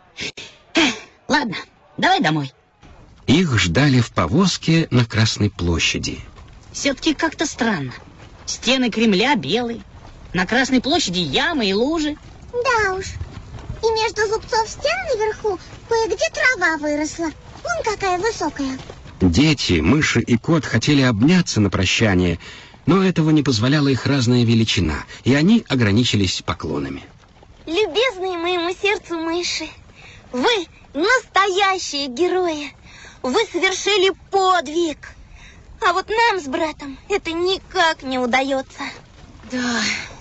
Ладно, давай домой. Их ждали в повозке на Красной площади. Все-таки как-то странно. Стены Кремля белые. На Красной площади ямы и лужи. Да уж. И между зубцов стен наверху кое-где трава выросла. Вон какая высокая. Дети, мыши и кот хотели обняться на прощание, но этого не позволяла их разная величина, и они ограничились поклонами. Любезные моему сердцу мыши, вы настоящие герои. Вы совершили подвиг. А вот нам с братом это никак не удается. Да,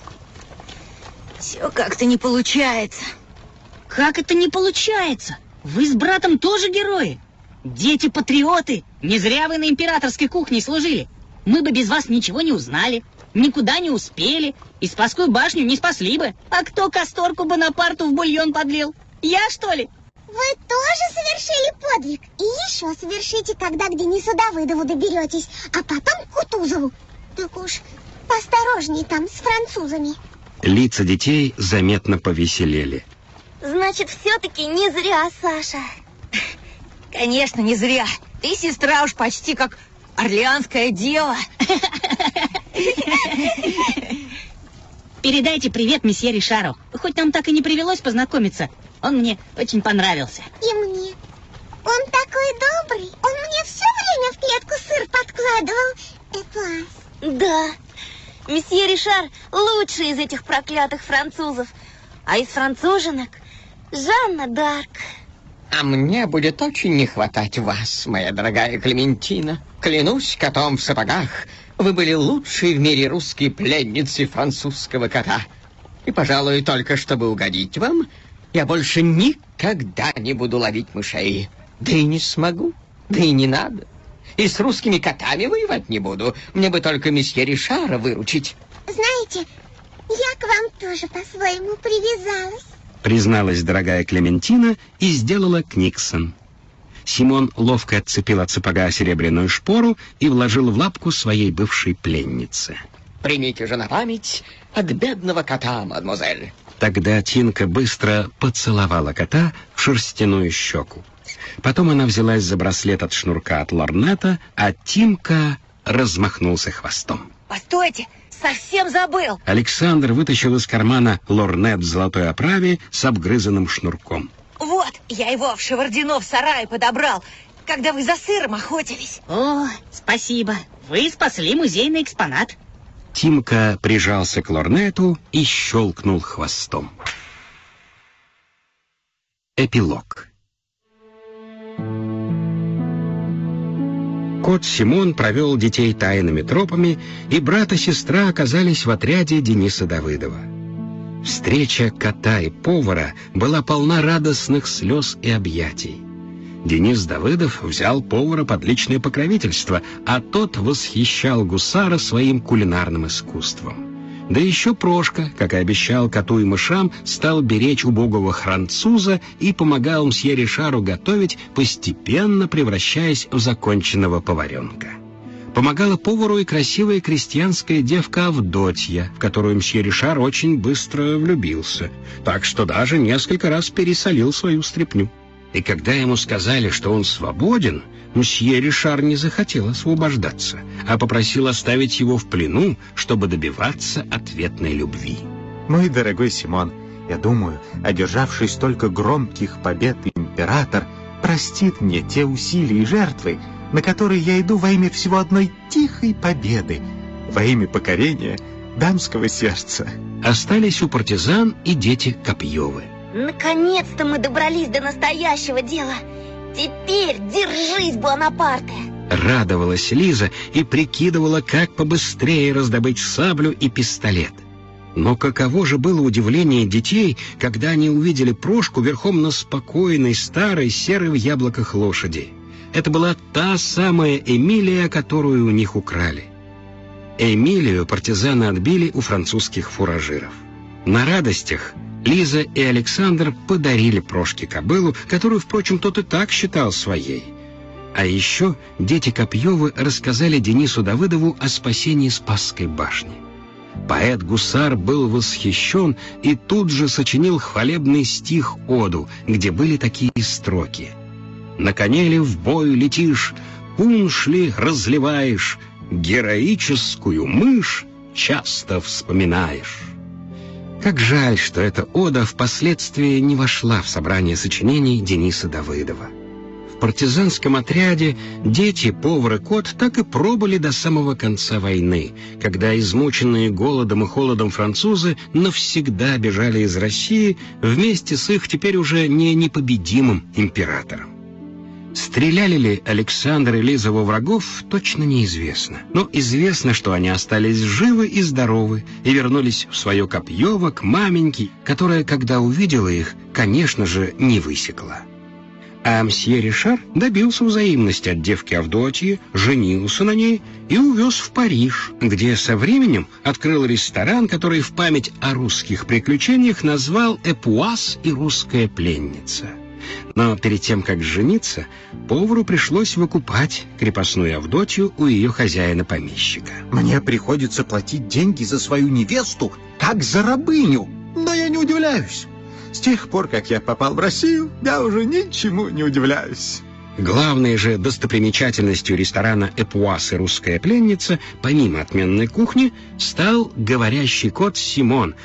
все как-то не получается. Как это не получается? Вы с братом тоже герои. Дети-патриоты. Не зря вы на императорской кухне служили. Мы бы без вас ничего не узнали, никуда не успели, и Спасскую башню не спасли бы. А кто касторку Бонапарту в бульон подлил? Я, что ли? Вы тоже совершили подвиг. И еще совершите, когда к Денису Давыдову доберетесь, а потом к Кутузову. Так уж поосторожней там с французами. Лица детей заметно повеселели. Значит, все-таки не зря, Саша. Конечно, не зря. Ты, сестра, уж почти как орлеанское дева. Передайте привет месье Ришару. Хоть нам так и не привелось познакомиться, он мне очень понравился. И мне. Он порадовал Эпуас. Да, месье Ришар лучший из этих проклятых французов. А из француженок Жанна д'Арк. А мне будет очень не хватать вас, моя дорогая Клементина. Клянусь котом в сапогах, вы были лучшей в мире русской пленницей французского кота. И, пожалуй, только чтобы угодить вам, я больше никогда не буду ловить мышей. Да и не смогу, да и не надо. И с русскими котами воевать не буду. Мне бы только месье Ришара выручить. Знаете, я к вам тоже по-своему привязалась. Призналась дорогая Клементина и сделала книксон. Симон ловко отцепил от сапога серебряную шпору и вложил в лапку своей бывшей пленницы. Примите же на память от бедного кота, мадемуазель. Тогда Тинка быстро поцеловала кота в шерстяную щеку. Потом она взялась за браслет от шнурка от лорнета, а Тимка размахнулся хвостом. Постойте, совсем забыл. Александр вытащил из кармана лорнет в золотой оправе с обгрызанным шнурком. Вот, я его в Шевардино в сарае подобрал, когда вы за сыром охотились. О, спасибо. Вы спасли музейный экспонат. Тимка прижался к лорнету и щелкнул хвостом. Эпилог. Кот Симон провел детей тайными тропами, и брат и сестра оказались в отряде Дениса Давыдова. Встреча кота и повара была полна радостных слез и объятий. Денис Давыдов взял повара под личное покровительство, а тот восхищал гусара своим кулинарным искусством. Да еще Прошка, как и обещал коту и мышам, стал беречь убогого француза и помогал мсье Ришару готовить, постепенно превращаясь в законченного поваренка. Помогала повару и красивая крестьянская девка Авдотья, в которую мсье Ришар очень быстро влюбился, так что даже несколько раз пересолил свою стряпню. И когда ему сказали, что он свободен, мсье Ришар не захотел освобождаться, а попросил оставить его в плену, чтобы добиваться ответной любви. Мой дорогой Симон, я думаю, одержавший столько громких побед император простит мне те усилия и жертвы, на которые я иду во имя всего одной тихой победы, во имя покорения дамского сердца. Остались у партизан и дети Копьевы. Наконец-то мы добрались до настоящего дела. Теперь держись, Буанапарте. Радовалась Лиза и прикидывала, как побыстрее раздобыть саблю и пистолет. Но каково же было удивление детей, когда они увидели Прошку верхом на спокойной, старой, серой в яблоках лошади. Это была та самая Эмилия, которую у них украли. Эмилию партизаны отбили у французских фуражиров. На радостях Лиза и Александр подарили Прошке кобылу, которую, впрочем, тот и так считал своей. А еще дети Копьевы рассказали Денису Давыдову о спасении Спасской башни. Поэт-гусар был восхищен и тут же сочинил хвалебный стих-оду, где были такие строки. «На коне ли в бой летишь, пунш ли разливаешь, героическую мышь часто вспоминаешь». Как жаль, что эта ода впоследствии не вошла в собрание сочинений Дениса Давыдова. В партизанском отряде дети, повар и кот так и пробыли до самого конца войны, когда измученные голодом и холодом французы навсегда бежали из России вместе с их теперь уже не непобедимым императором. Стреляли ли Александр и Лиза во врагов, точно неизвестно. Но известно, что они остались живы и здоровы и вернулись в свое Копьево к маменьке, которая, когда увидела их, конечно же, не высекла. А мсье Ришар добился взаимности от девки Авдотьи, женился на ней и увез в Париж, где со временем открыл ресторан, который в память о русских приключениях назвал «Эпуас и русская пленница». Но перед тем, как жениться, повару пришлось выкупать крепостную Авдотью у ее хозяина-помещика. Мне приходится платить деньги за свою невесту, как за рабыню. Но я не удивляюсь. С тех пор, как я попал в Россию, я уже ничему не удивляюсь. Главной же достопримечательностью ресторана «Эпуас и русская пленница», помимо отменной кухни, стал говорящий кот Симон,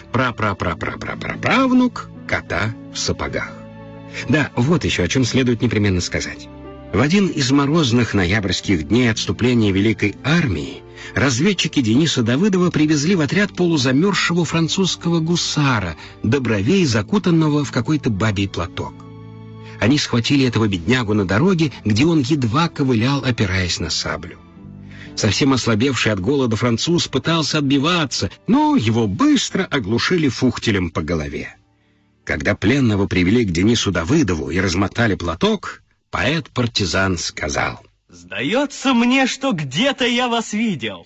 прапраправнук кота в сапогах. Да, вот еще о чем следует непременно сказать. В один из морозных ноябрьских дней отступления Великой армии разведчики Дениса Давыдова привезли в отряд полузамерзшего французского гусара, до бровей закутанного в какой-то бабий платок. Они схватили этого беднягу на дороге, где он едва ковылял, опираясь на саблю. Совсем ослабевший от голода француз пытался отбиваться, но его быстро оглушили фухтелем по голове. Когда пленного привели к Денису Давыдову и размотали платок, поэт-партизан сказал: «Сдается мне, что где-то я вас видел».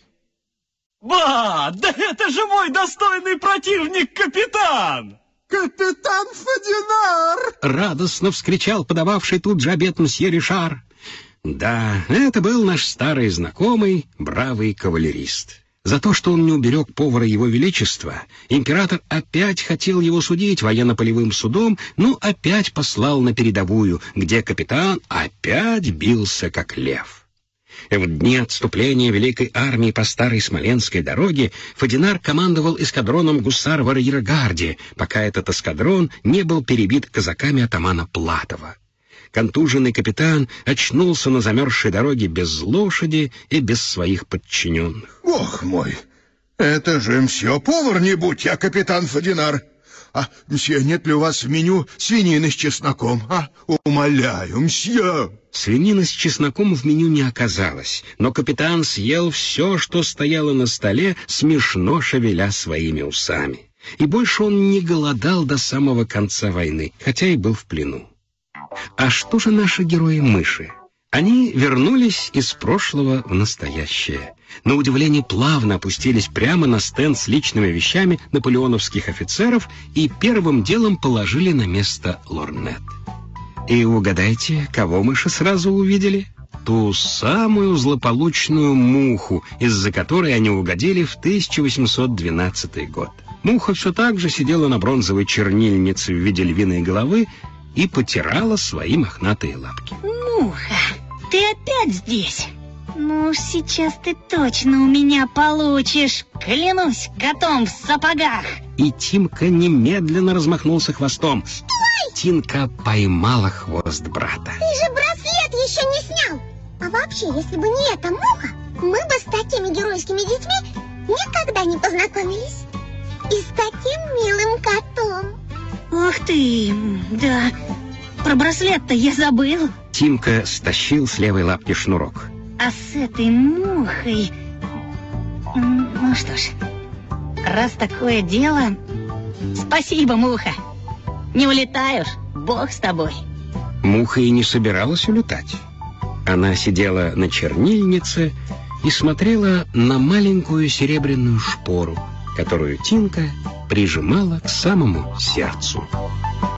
«Ба! Да это же мой достойный противник, капитан!» «Капитан Фадинар!» — радостно вскричал подававший тут же обед мсье Ришар. Да, это был наш старый знакомый, бравый кавалерист. За то, что он не уберег повара его величества, император опять хотел его судить военно-полевым судом, но опять послал на передовую, где капитан опять бился как лев. В дни отступления Великой армии по старой Смоленской дороге Фадинар командовал эскадроном гусар в арьергарде, пока этот эскадрон не был перебит казаками атамана Платова. Контуженный капитан очнулся на замерзшей дороге без лошади и без своих подчиненных. Бог мой, это же мсье повар, не будь я капитан Фадинар. А, мсье, нет ли у вас в меню свинины с чесноком? Умоляю, мсье. Свинины с чесноком в меню не оказалось, но капитан съел все, что стояло на столе, смешно шевеля своими усами. И больше он не голодал до самого конца войны, хотя и был в плену. А что же наши герои-мыши? Они вернулись из прошлого в настоящее. На удивление плавно опустились прямо на стенд с личными вещами наполеоновских офицеров и первым делом положили на место лорнет. И угадайте, кого мыши сразу увидели? Ту самую злополучную муху, из-за которой они угодили в 1812 год. Муха все так же сидела на бронзовой чернильнице в виде львиной головы и потирала свои мохнатые лапки. Муха, ты опять здесь? Ну уж сейчас ты точно у меня получишь. Клянусь котом в сапогах. И Тимка немедленно размахнулся хвостом. Стой! Тинка поймала хвост брата. Ты же браслет еще не снял. А вообще, если бы не эта муха, мы бы с такими геройскими детьми никогда не познакомились. И с таким милым котом. Ох ты, да, про браслет-то я забыл. Тимка стащил с левой лапки шнурок. А с этой мухой... Ну что ж, раз такое дело... Спасибо, муха. Не улетаешь, бог с тобой. Муха и не собиралась улетать. Она сидела на чернильнице и смотрела на маленькую серебряную шпору, которую Тинка прижимала к самому сердцу.